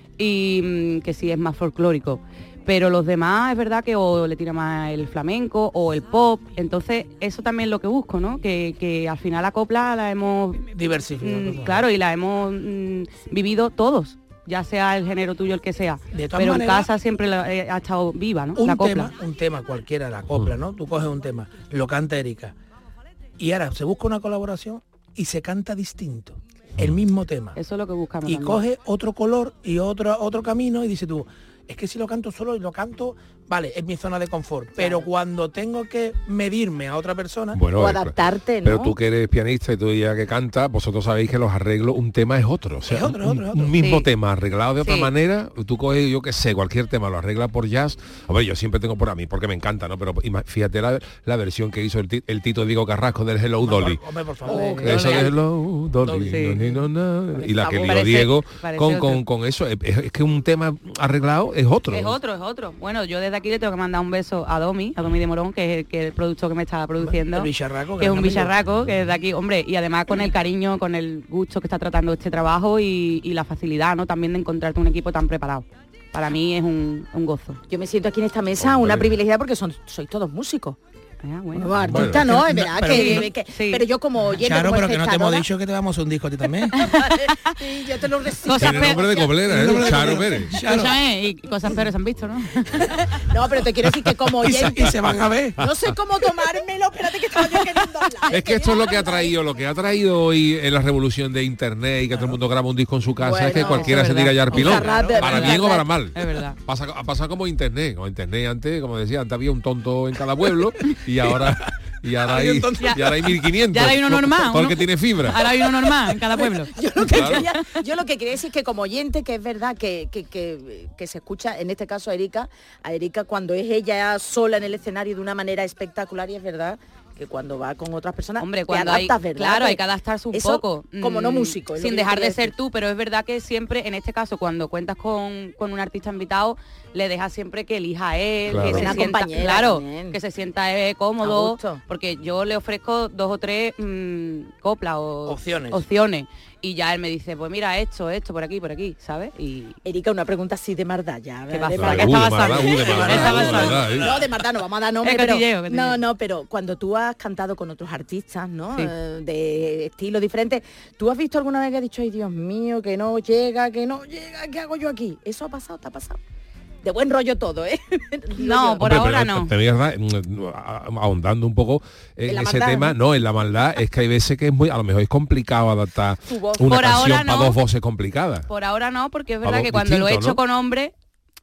Y mm, que sí es más folclórico. Pero los demás es verdad que o le tira más el flamenco o el pop. Entonces, eso también es lo que busco, ¿no? Que, que al final la copla la hemos... Diversificado. mm, claro, y la hemos mm, vivido todos, ya sea el género tuyo el que sea. De todas Pero en maneras, casa siempre la- eh, ha estado viva, ¿no? un la copla. tema, un tema cualquiera, la copla, ¿no? Tú coges un tema, lo canta Erika. Y ahora se busca una colaboración y se canta distinto. El mismo tema. Eso es lo que buscamos. Y también. coge otro color y otro, otro camino y dice tú, es que si lo canto solo y lo canto, vale, es mi zona de confort. Pero cuando tengo que medirme a otra persona Bueno, O eh, adaptarte, ¿no? Pero tú que eres pianista y tú ya que cantas, vosotros sabéis que los arreglos, un tema es otro. O sea, Es otro, es un, otro, es otro. un mismo Sí. tema arreglado de otra Sí. manera, tú coges, yo que sé, cualquier tema, lo arregla por jazz. A ver, yo siempre tengo por a mí, porque me encanta, ¿no? Pero ima- fíjate la, la versión que hizo el, ti- el Tito Diego Carrasco del Hello Dolly. Hombre, por favor. Oh, Eso de Dolly. Hello Dolly, Sí. no, ni, no, no, y la que lió Parece- Diego parece con, otro. con, con eso. Es, es que un tema arreglado es otro. Es otro, es otro. Bueno, yo desde aquí le tengo que mandar un beso a Domi, a Domi de Morón, que es el, que es el productor que me está produciendo. El bicharraco, que es gran un amigo. bicharraco, que es de aquí, hombre, y además con el cariño, con el gusto que está tratando este trabajo y, y la facilidad, ¿no? También de encontrarte un equipo tan preparado. Para mí es un, un gozo. Yo me siento aquí en esta mesa Hombre. una privilegiada porque son, sois todos músicos. Ah, bueno. Bueno, artista Bueno. no, es verdad Pero- que, pero- que- sí. pero yo como oyente, Claro, como pero que no te hemos espectadora, dicho que te vamos a hacer un disco a ti también. sí, yo te lo recibo. Cosas Tiene nombre de coblera, El nombre ¿eh? de Charo coblera. Pérez. Claro. Escúchame, y cosas peores han visto, ¿no? No, pero te quiero decir que como Y se, oyente, y se van a ver. no sé cómo tomármelo, espérate que estaba yo queriendo hablar. Es que esto es lo que ha traído, lo que ha traído hoy en la revolución de internet y que todo el mundo graba un disco en su casa, es que Bueno, cualquiera eso se es tira ya al verdad. pilón, Bizarrap, de para verdad. bien o para mal. Es verdad. Pasa, ha pasado como internet, como internet antes, como decía, antes había un tonto en cada pueblo y ahora y ahora Había hay, un tonto. y ahora hay mil quinientos. Ya hay uno normal, Todo el uno- que tiene fibra. Ahora hay uno normal en cada pueblo. Yo lo, que Claro. quería, yo lo que quería decir es que como oyente, que es verdad que, que, que, que se escucha, en este caso a Erika, a Erika cuando es ella sola en el escenario de una manera espectacular, y es verdad que cuando va con otras personas, Hombre, te cuando adaptas, hay, ¿verdad? claro, Que hay que adaptarse un eso, poco. como no mm, músico. es lo Sin que yo dejar de quería ser decir. tú, pero es verdad que siempre, en este caso, cuando cuentas con, con un artista invitado, le dejas siempre que elija a él, Claro. que se Una sienta, compañera claro, también. que se sienta eh, A cómodo, gusto. porque yo le ofrezco dos o tres mm, coplas o Opciones. opciones. Y ya él me dice, pues mira, esto, esto, por aquí, por aquí, ¿sabes? Y Erika, una pregunta así de maldad ya. ¿Qué de pasa? maldad. ¿Qué Uh, está de pasando? maldad, uh, de maldad, ¿Qué está uh, de pasando? maldad, ¿eh? No, de maldad no vamos a dar nombre, Es pero cotilleo, cotilleo. no, no, pero cuando tú has cantado con otros artistas, ¿no? Sí. Eh, de estilos diferentes, ¿tú has visto alguna vez que has dicho, ay Dios mío, que no llega, que no llega, qué hago yo aquí? ¿Eso ha pasado? ¿Te ha pasado? De buen rollo todo, ¿eh? No, por Hombre, ahora pero, no. pero es verdad, mm, a- ahondando un poco en, En la ese maldad, tema, ¿no? no, en la maldad, es que hay veces que es muy, a lo mejor es complicado adaptar Tu voz. una Por canción ahora para no. dos voces complicadas. Por ahora no, porque es Para verdad dos que cuando lo he distintos, hecho ¿no? con hombre,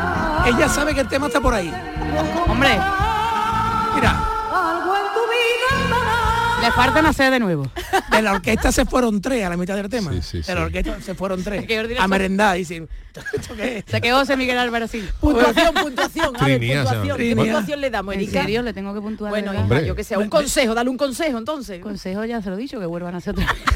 Ella sabe que el tema está por ahí. Hombre. Mira. Algo en tu vida andará. Le falta nacer de nuevo. De la orquesta se fueron tres a la mitad del tema. Sí, sí, de sí. la orquesta se fueron tres. Que Jordi A merendar. Y sin, ¿esto qué es? Se quedó José Miguel Álvarez así. Puntuación, puntuación. A ver, Trinidad, se llama. puntuación. ¿Qué Trinidad. puntuación le damos, ¿En Erika? serio? Le tengo que puntuar. Bueno, ¿verdad? hija, Hombre. yo que sé, un consejo, dale un consejo entonces. Consejo ya se lo he dicho, que vuelvan a hacer otra vez.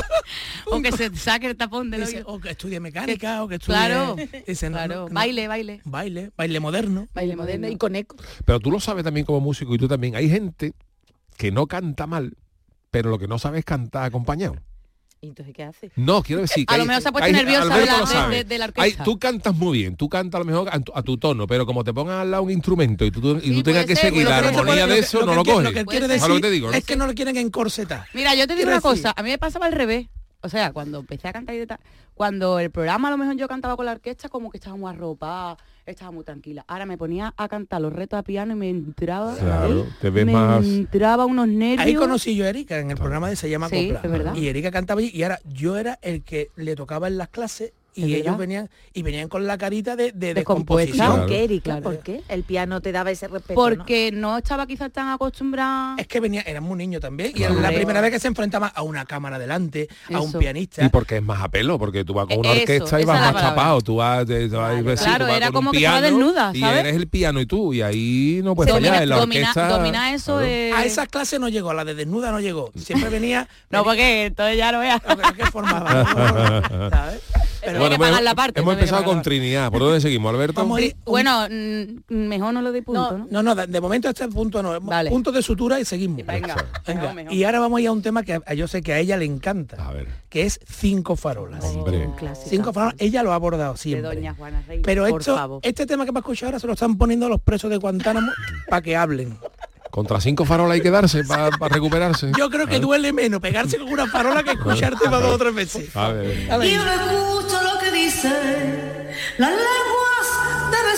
O que se saque el tapón de Dice, lo o que estudie mecánica, o que estudie... Claro, dice, no, claro. no, no. Baile, baile. Baile, baile moderno. Baile moderno y con eco. Pero tú lo sabes también como músico y tú también. Hay gente que no canta mal, pero lo que no sabe es cantar acompañado. ¿Y entonces qué hace? No, quiero decir que A lo hay- mejor se ha puesto hay- nerviosa Alberto de la- lo de- sabe. de- de la Hay- orquesta. tú cantas muy bien, tú cantas a lo mejor a tu, a tu tono, pero como te pongas al lado un instrumento y tú, tú- y Sí, tú tengas puede que ser, seguir pero la lo que- armonía lo de que- eso, lo no que lo quiere- coges. Lo que quiere ¿Sabes decir lo que te digo, no? es que no le quieren encorsetar. Mira, yo te digo Quiero una decir- cosa, a mí me pasaba al revés. O sea, cuando empecé a cantar y de tal, cuando el programa a lo mejor yo cantaba con la orquesta, como que estaba muy arropada, estaba muy tranquila. Ahora me ponía a cantar los retos a piano y me entraba, Claro, te ves me más... entraba unos nervios. Ahí conocí yo a Erika en el programa de Se llama Sí, Copla. es verdad. Y Erika cantaba allí y ahora yo era el que le tocaba en las clases y ¿Es ellos verdad? venían y venían con la carita de, de, de Descompuesta. descomposición. ¿Por qué, Erika? Claro. ¿Por qué? El piano te daba ese respeto, Porque no, estaba quizás tan acostumbrada. Es que venía, era muy niño también y Claro. era la primera vez que se enfrentaba a una cámara delante, a un Eso. pianista. Y porque es más a pelo, porque tú vas con una Eso, orquesta y esa vas es la más palabra. tapado, tú vas, de, tú vas- sí, tú Claro, vas era con como un que estaba piano desnuda, y ¿sabes? eres el piano y tú, y ahí no puedes Domina- fallar en la domina- orquesta. domina eso Claro. de- A esas clases no llegó, a la de desnuda no llegó. Siempre venía... No, porque entonces ya lo veas. que formaba, ¿sabes? Pero Hay que pagar la parte, hemos eso había que empezado pagar con la parte. Trinidad. ¿Por dónde seguimos, Alberto? Vamos a ir- Bueno, mm, mejor no lo de punto, ¿no? No, no, de, de momento este punto no, Vale. punto de sutura y seguimos. Venga, Venga. mejor, mejor. Y ahora vamos a ir a un tema que a- yo sé que a ella le encanta, A ver. que es Cinco farolas. Hombre. Cinco farolas, ella lo ha abordado De siempre. Doña Juana Reina. Pero por esto, favor. este tema que va a escuchar ahora se lo están poniendo a los presos de Guantánamo para que hablen. Contra cinco farolas hay que darse para recuperarse. Yo creo que duele menos pegarse con una farola que escucharte para dos o tres veces. A ver. Dale. Y yo no escucho lo que dicen las lenguas de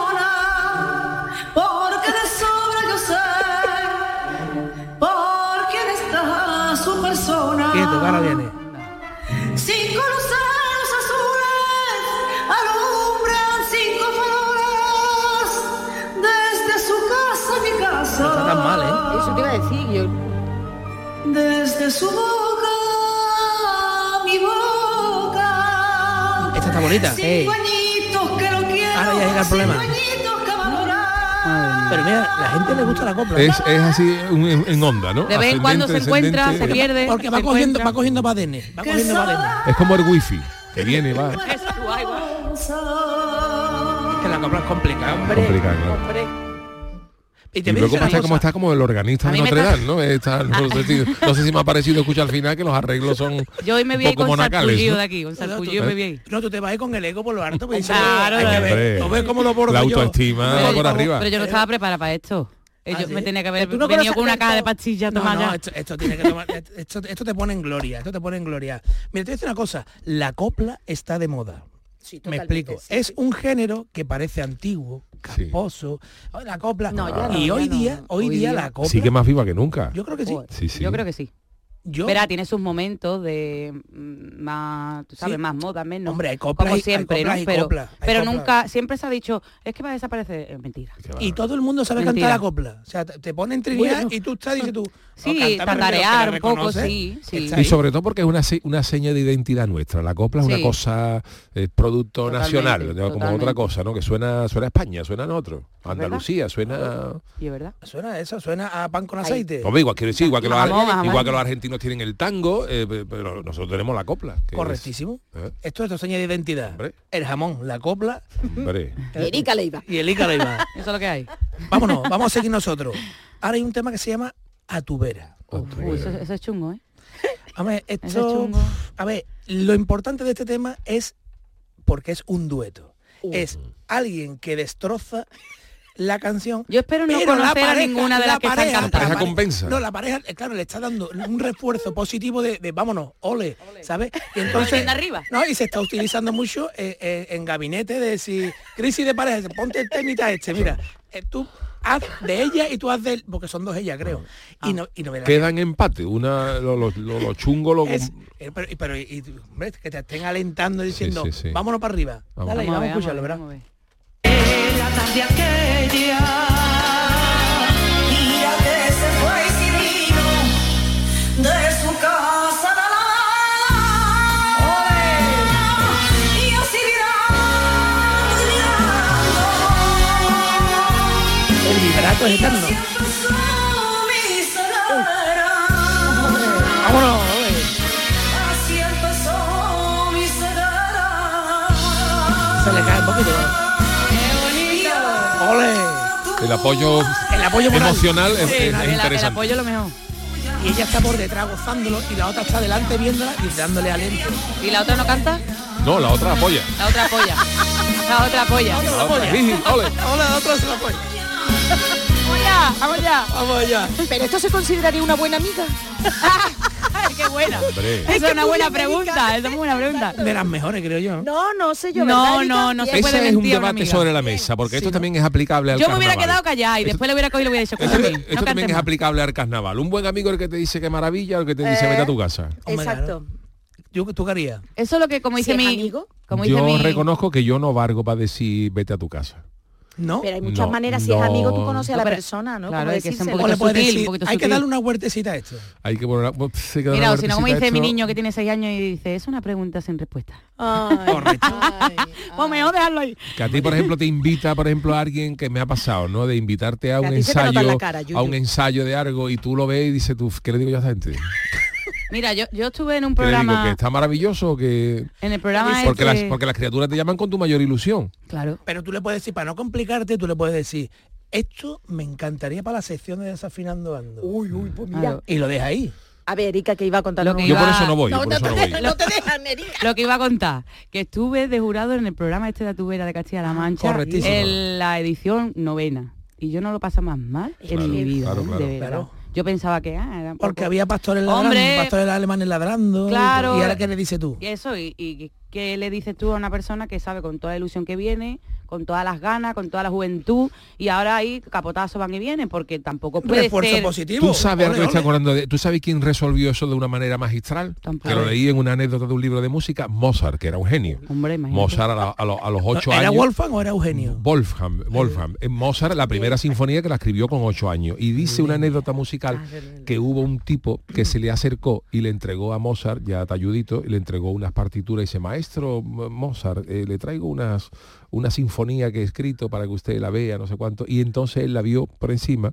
vecindona, porque de sobra yo sé por quién está su persona. Quieto, que ahora viene. Cinco luceros azules alumbran cinco farolas desde su casa a mi casa. No está tan mal, ¿eh? Eso te iba a decir, yo... Desde su boca a mi boca. Esta está bonita. Cinco añitos que lo quiero. Ahora ya llega el problema. Cinco añitos que va a durar. Pero mira, la gente le gusta la copla. Es, es así un- en, en onda, ¿no? De vez en cuando se Ascendente, encuentra, se descendente. pierde. Porque va se cogiendo, encuentra. va cogiendo badenes. Va cogiendo badenes. Es como el wifi, que viene y va. Es guay, guay. Que la copla es complicada. Complicado, ¿no? Hombre. Y Y te voy a luego decir una está como cosa. está como el organista A de mí me Notre está- Dame, ¿no? Está- no, sé si, no sé si me ha parecido escuchar al final que los arreglos son Yo hoy me vi un ahí poco con monacales, sarpullido ¿no? de aquí, con sarpullido ¿Eh? me vi ahí. No, tú te vas a ir con el ego por lo alto. Pues dices, Claro, hay que claro. ver. Hombre. ¿No ves cómo lo bordo La yo? autoestima ¿No ves va por cómo- arriba. Pero yo no estaba preparada para esto. Eh, ¿Ah, yo sí? me tenía que haber Pero tú no venido conoces con una del caja de todo. pastillas No, tomada no, ya. esto, esto tiene que tomar, esto, esto te pone en gloria, esto te pone en gloria. Mira, te voy a decir una cosa, la copla está de moda. Sí, Me totalmente, explico. sí, es sí. un género que parece antiguo, casposo. Ay, la copla. No, ya no, y ya hoy no. día, hoy, Hoy día día. la copla. Sigue más viva que nunca. Yo creo que sí. Joder, Sí, sí. Yo creo que sí. Yo, Verá, tiene sus momentos de mm, más, tú sabes, Sí. más moda, menos. Hombre, hay coplas como y- hay siempre, coplas ¿no? y Pero, coplas, hay pero coplas. nunca, siempre se ha dicho, es que va a desaparecer. Es mentira. y todo el mundo sabe Mentira. cantar la copla. O sea, te, te ponen Trinidad Bueno. y tú estás dices tú. Sí, no, cántame, pero que la tatarear un poco, reconoces, sí, sí. está Y ahí. sobre todo porque es una, se- una seña de identidad nuestra. La copla es una Sí. cosa, eh, producto Totalmente, nacional, ¿no? como totalmente. otra cosa, ¿no? Que suena suena a España, suena a otro. Andalucía, suena... Y es verdad. Suena eso, suena a pan con aceite. Hombre, igual quiero decir, igual que, los, Vamos, ar- vamos. igual que los argentinos tienen el tango, eh, pe- pero nosotros tenemos la copla. que es- Correctísimo. ¿eh? Esto es tu seña de identidad. Hombre. El jamón, la copla Hombre. Y Erika le iba. y el ícaro iba. Eso es lo que hay. Vámonos, vamos a seguir nosotros. Ahora hay un tema que se llama A tu vera. Uy, eso, eso es chungo, ¿eh? A ver, Eso es esto, chungo. a ver, lo importante de este tema es porque es un dueto. Es alguien que destroza la canción. Yo espero no pero la conocer a pareja- ninguna de la las que están pareja- cantando. La pareja pare- compensa. No, la pareja, eh, claro, le está dando un refuerzo positivo de, de, vámonos, ole, ¿sabes? Y entonces, Bien de arriba. no, y se está utilizando mucho eh, eh, en gabinete de si crisis de pareja, ponte el técnica este, mira, eh, tú haz de ella y tú haz de él, porque son dos ellas, creo. Y no, y no verás Queda en empate. Una, lo, lo, lo- lo chungo, lo... es- eh, pero, y- pero y- y, hombre, que te estén alentando diciendo, sí, sí. vámonos para arriba. Vamos. Dale, Vamos a vamos, ver, a escucharlo, vamos a ¿verdad? ver, vamos a ver. La tarde aquella, mira que se fue y si vino, llanto es eterno. Vámonos. Así empezó mi ceguera. Se le cae un poquito. ¡Ole! El apoyo, el apoyo moral. emocional es, Sí, es- es el, el interesante. apoyo lo mejor. Y ella está por detrás gozándolo y la otra está delante viéndola y dándole aliento. ¿Y la otra no canta? No, la otra apoya. La otra apoya. La otra apoya. La otra apoya. Jiji, ole. Ahora la otra se la apoya. Vamos allá, vamos allá. Vamos allá. Pero esto se consideraría una buena amiga. Ay, qué buena. Hombre. Esa es una buena pregunta, esa es una buena pregunta. De las mejores, creo yo. No, no sé yo. No, ¿verdad, no, Erika? no se Bien. puede Ese es un mentir a una debate amiga. sobre la mesa, porque esto también es aplicable al Yo me carnaval. hubiera quedado callada y después le hubiera cogido y le hubiera dicho, Esto, escúchame, esto no también cantes es más. aplicable al carnaval. Un buen amigo el que te dice que maravilla o el que te dice Eh, vete a tu casa. Hombre, Exacto. Yo, ¿tú qué harías? Eso es lo que, como Si dice es mi... amigo. Como dice Yo mi... reconozco que yo no valgo para decir vete a tu casa. ¿No? Pero hay muchas No, maneras. Si no. es amigo, tú conoces a la No, pero- persona, ¿no? claro, Como hay que ser un decírselo. O poquito le puedes sutil, decir, un poquito hay que sutil. darle una huertecita a esto. Hay que poner una- sí, hay que dar Mira, una o si no, como vueltecita dice a mi esto. niño que tiene seis años y dice, es una pregunta sin respuesta. Ay, Correcto. ay, Pues mejor dejarlo ahí. Que a ti, por ejemplo, te invita, por ejemplo, a alguien que me ha pasado, ¿no? De invitarte a Que a un ti se te nota en la ensayo, cara, Yuyu. a un ensayo de algo y tú lo ves y dices, tú, ¿qué le digo yo a esa gente? Mira, yo, yo estuve en un ¿Qué le digo? programa... ¿Que está maravilloso o que...? En el programa Porque este... las, porque las criaturas te llaman con tu mayor ilusión. Claro. Pero tú le puedes decir, para no complicarte, tú le puedes decir, esto me encantaría para la sección de Desafinando Ando. Uy, uy, pues mira. Claro. Y lo deja ahí. A ver, Erika, que iba a contar. Lo que Yo iba- por eso no voy, yo No, por no eso te no voy. dejan, no te dejan, Erika. Lo que iba a contar, que estuve de jurado en el programa este de Tubera de Castilla-La Mancha, Correctísimo. en la edición novena. Y yo no lo pasé más mal Claro, en mi vida, claro, ¿eh? claro. De verdad. Claro. Yo pensaba que ah, era un Porque poco- había pastores ladrando, Hombre. pastores alemanes ladrando. Claro. ¿Y ahora qué le dices tú? Y eso, y, y qué le dices tú a una persona que sabe con toda la ilusión que viene, con todas las ganas, con toda la juventud, y ahora ahí capotazos van y vienen, porque tampoco puede Refuerzo ser... positivo. ¿Tú sabes algo Ole, que estoy ole. acordando de? ¿Tú sabes quién resolvió eso de una manera magistral? Tampoco. Que lo leí en una anécdota de un libro de música, Mozart, que era un genio. Hombre, imagínate. Mozart a, la- a lo- a los ocho ¿Era años. Wolfgang o era Eugenio? Wolfgang, Wolfgang. En Mozart, la primera sinfonía que la escribió con ocho años. Y dice una anécdota musical que hubo un tipo que se le acercó y le entregó a Mozart, ya talludito, y le entregó unas partituras y dice, maestro M- Mozart, eh, le traigo unas una sinfonía que he escrito para que usted la vea, no sé cuánto. Y entonces él la vio por encima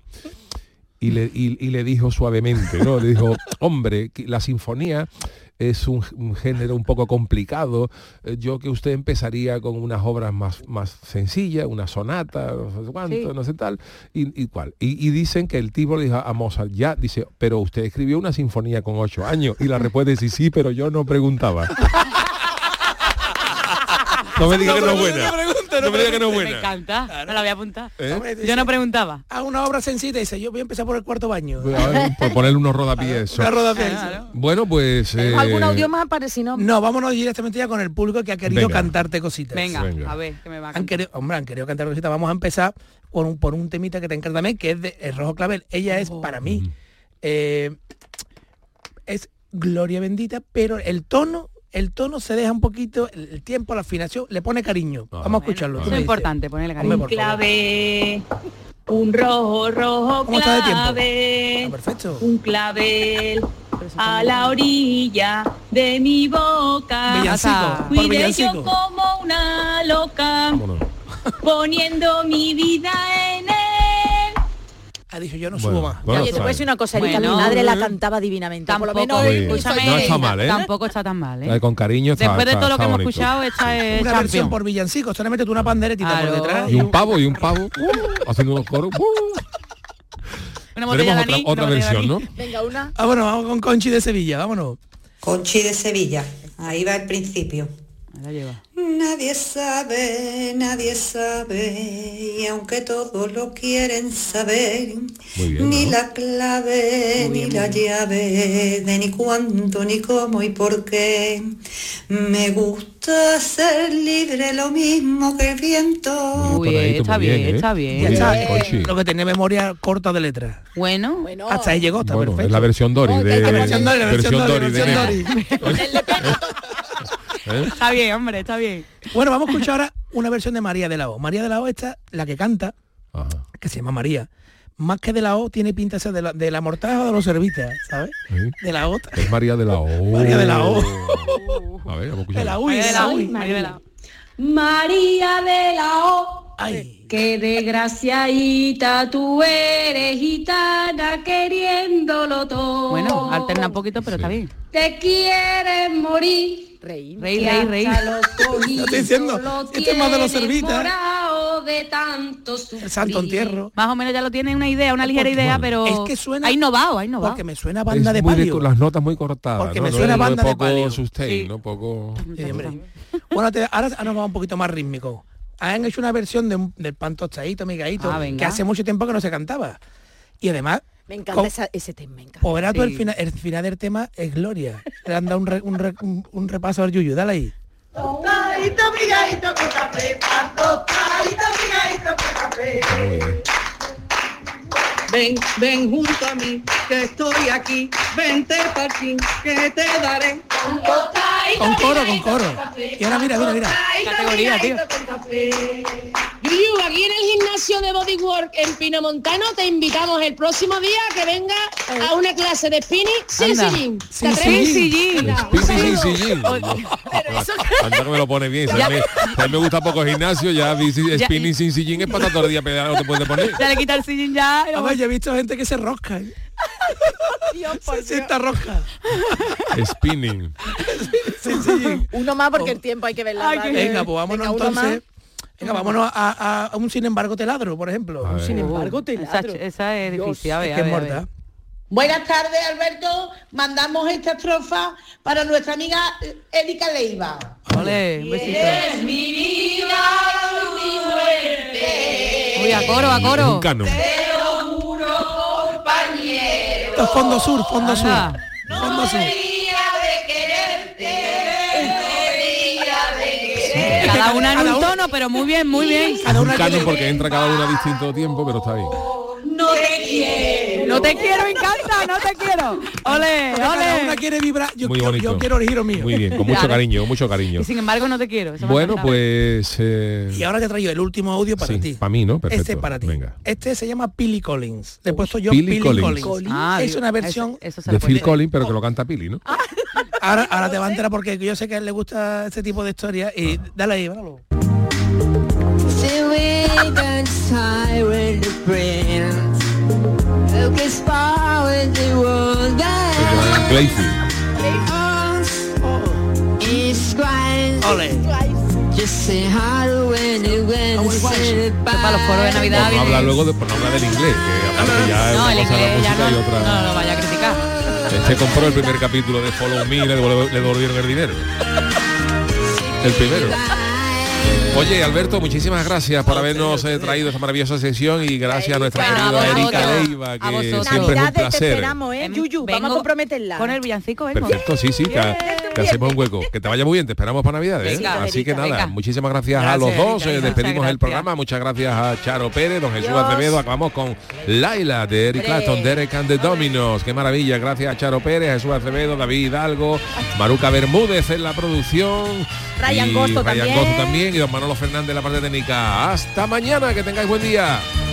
y le, y, y le dijo suavemente, ¿no? Le dijo, hombre, que la sinfonía es un, un género un poco complicado. Eh, Yo que usted empezaría con unas obras más, más sencillas, una sonata, no sé cuánto, Sí. no sé tal, y, y cuál. Y, y dicen que el tipo le dijo a Mozart, ya, dice, pero usted escribió una sinfonía con ocho años. Y la respuesta es sí, sí, pero yo no preguntaba. No me diga que no es buena. No me diga que no es Me buena. encanta, no la voy a apuntar. ¿Eh? Hombre, dice, Yo no preguntaba. a una obra sencilla y dice, yo voy a empezar por el cuarto baño. A ver, por ponerle unos rodapiés. Una roda de Claro. Bueno, pues... ¿Tenemos eh, algún audio más? Parece no. No, vámonos directamente ya con el público que ha querido Venga. cantarte cositas. Venga, Venga. a ver, que me va a Han cantar. querido, hombre, han querido cantar cositas. Vamos a empezar por un, por un temita que te encanta también, que es de El Rojo Clavel. Ella es, para mí, eh, es Gloria Bendita, pero el tono, el tono se deja un poquito, el, el tiempo, la afinación, le pone cariño. Ah. Vamos a escucharlo. Eso tú me es dices. importante, ponerle Hombre, cariño. por favor. clave, un rojo, rojo ¿Cómo está de tiempo? clave, Ah, perfecto. un clavel a la orilla de mi boca. Villancico, por Cuidé yo villancico. como una loca, Vámonos. poniendo mi vida en él. Ha dicho, yo no Bueno, subo más. bueno, Oye, te voy a decir una cosa, Erika, Bueno, mi madre la eh. cantaba divinamente. Por lo Tampoco, menos Sí. escúchame, No está mal, ¿eh? tampoco está tan mal, ¿eh? Eh, Con cariño está, Después de está- todo lo que está hemos bonito. escuchado, esta es Una versión champion. por villancico, solamente tú una panderetita Claro. por detrás. Y un pavo, y un pavo, uh, haciendo unos coros. uh. Una botella de Tenemos otra, anís, otra una botella de versión, ¿no? anís. Venga, una. Ah, bueno, vamos con Conchi de Sevilla, vámonos. Conchi de Sevilla, ahí va el principio. Ahí la lleva. Nadie sabe, nadie sabe, y aunque todos lo quieren saber, Muy bien, ni ¿no? la clave, ni la llave, de ni cuánto, ni cómo y por qué. Me gusta ser libre lo mismo que el viento. Uy, Paradito, está muy bien, bien, ¿eh? está Ya bien. Muy está. bien, eh, Conchi. lo que tenía memoria corta de letra. Bueno, Bueno. Hasta ahí llegó, está Bueno, perfecto. es la versión Dory No, de... hay que versión Dory, la versión Dory, de versión Nemo. Dory. ¿Eh? está bien, hombre, está bien. Bueno, vamos a escuchar ahora una versión de María de la O. María de la O esta, la que canta, Ajá. que se llama María, más que de la O, tiene pinta de ser de la, de la mortaja o de los servitas, ¿sabes? Sí. De la otra. Es María de la O. María de la O. A ver, vamos a De la escuchar. U y de la U. María de la O. María de la O, Ay. Qué desgraciadita tú eres, gitana, queriéndolo todo. Bueno, alterna un poquito, pero sí. Está bien. Te quieres morir. Reír, reír, reír, reír. Lo estoy diciendo, este es más de los cervitas. De tanto el santo entierro. Más o menos ya lo tiene una idea, una ligera idea, pero es que suena, ha innovado, ha innovado. Porque me suena banda es de muy palio. De, las notas muy cortadas. Porque ¿no? me suena no, banda no de palio. Poco sustain, sí. ¿no? Poco... Sí, bueno, te, ahora nos vamos un poquito más rítmico. Han hecho una versión de un, del pan tostadito, migadito, ah, que hace mucho tiempo que no se cantaba. Y además... Me encanta con, esa, ese tema, me encanta. O verás sí. tú el final, el final del tema es Gloria. Le han dado un, re, un, re, un, un repaso al Yuyu, dale ahí. Tostadito, migadito con café, pan tostadito, migadito con café. Ven, ven junto a mí, que estoy aquí, vente para aquí, que te daré. Con coro, con coro. Y ahora mira, mira, mira. Categoría, tío. Yuyu, aquí en el gimnasio de Bodywork en Pinomontano te invitamos el próximo día a que venga a una clase de spinning sin sillín. Sin sillín. Spinning sin sillín. Anda que me lo pone bien. A mí, a mí me gusta poco el gimnasio, ya spinning sin sillín es para estar todo el día pedaleando, no te puedes poner. Ya le quita el sillín ya. A ver, yo he visto gente que se rosca. ¿eh? Dios, se sienta rosca. Spinning. Sin sillín. Uno más porque el tiempo hay que verla. Ay, venga, pues vámonos venga, entonces. Venga, vámonos a, a, a un sin embargo te ladro, por ejemplo. Un sin embargo te ladro. Esa, esa es difícil, a ver, es que a ver, es mortal. Buenas tardes, Alberto. Mandamos esta estrofa para nuestra amiga Erika Leiva. Ole, un besito. Es mi vida, mi muerte. Uy, a coro, a coro. Un cano. Te lo juro, compañero. Esto es fondo sur, fondo sur. No fondo sur. debería de quererte. Cada una en un tono, pero muy bien, muy bien. Cada una un canon porque entra cada una a distinto tiempo, pero está bien. No te quiero. No te quiero, me encanta, no te quiero. Ole, ole. Cada una quiere vibrar. Yo, muy yo, bonito. yo quiero el giro mío. Muy bien, con mucho cariño, con mucho cariño. Y sin embargo no te quiero. Bueno, pues... Eh... Y ahora te traigo el último audio para sí, ti. Para mí, ¿no? Perfecto. Este es para ti. Venga. Este se llama Billy Collins. Le he puesto yo Billy Billy Collins. Collins. Ah, es una versión eso, eso de Phil Collins, pero que lo canta Billy, ¿no? Ahora, ahora te va a enterar porque yo sé que a él le gusta este tipo de historias y dale ahí, vámonos. Ole. Para los coros de Navidad. Por no hablar luego de, por no hablar del inglés, que aparte ya es no, una el cosa de la inglés ya música no, y otra. no lo vaya a criticar. Este compró el primer capítulo de Follow Me y le devolvieron, le devolvieron el dinero. El primero. Oye, Alberto, muchísimas gracias por habernos eh, traído esta maravillosa sesión y gracias a nuestra bueno, querida Erika vosotros, Leiva, que vosotros. siempre es un placer. Te esperamos, ¿eh? Yuyu, vamos a comprometerla. Con el villancico, vengo. Perfecto, sí, sí, que, que hacemos un hueco. Que te vaya muy bien, te esperamos para Navidades. ¿eh? Venga, Así Erika, que nada, venga. muchísimas gracias, Gracias, a los dos. Erika, eh, despedimos gracias. el programa. Muchas gracias a Charo Pérez, don Jesús Dios. Acevedo. Acabamos con Laila de Eric Clapton, Derek and the Dominos. Qué maravilla. Gracias a Charo Pérez, Jesús Acevedo, David Hidalgo, Maruca Bermúdez en la producción. Ryan y Gosto Ryan también. Gosto también y don Manolo Fernández en la parte técnica. Hasta mañana, que tengáis buen día.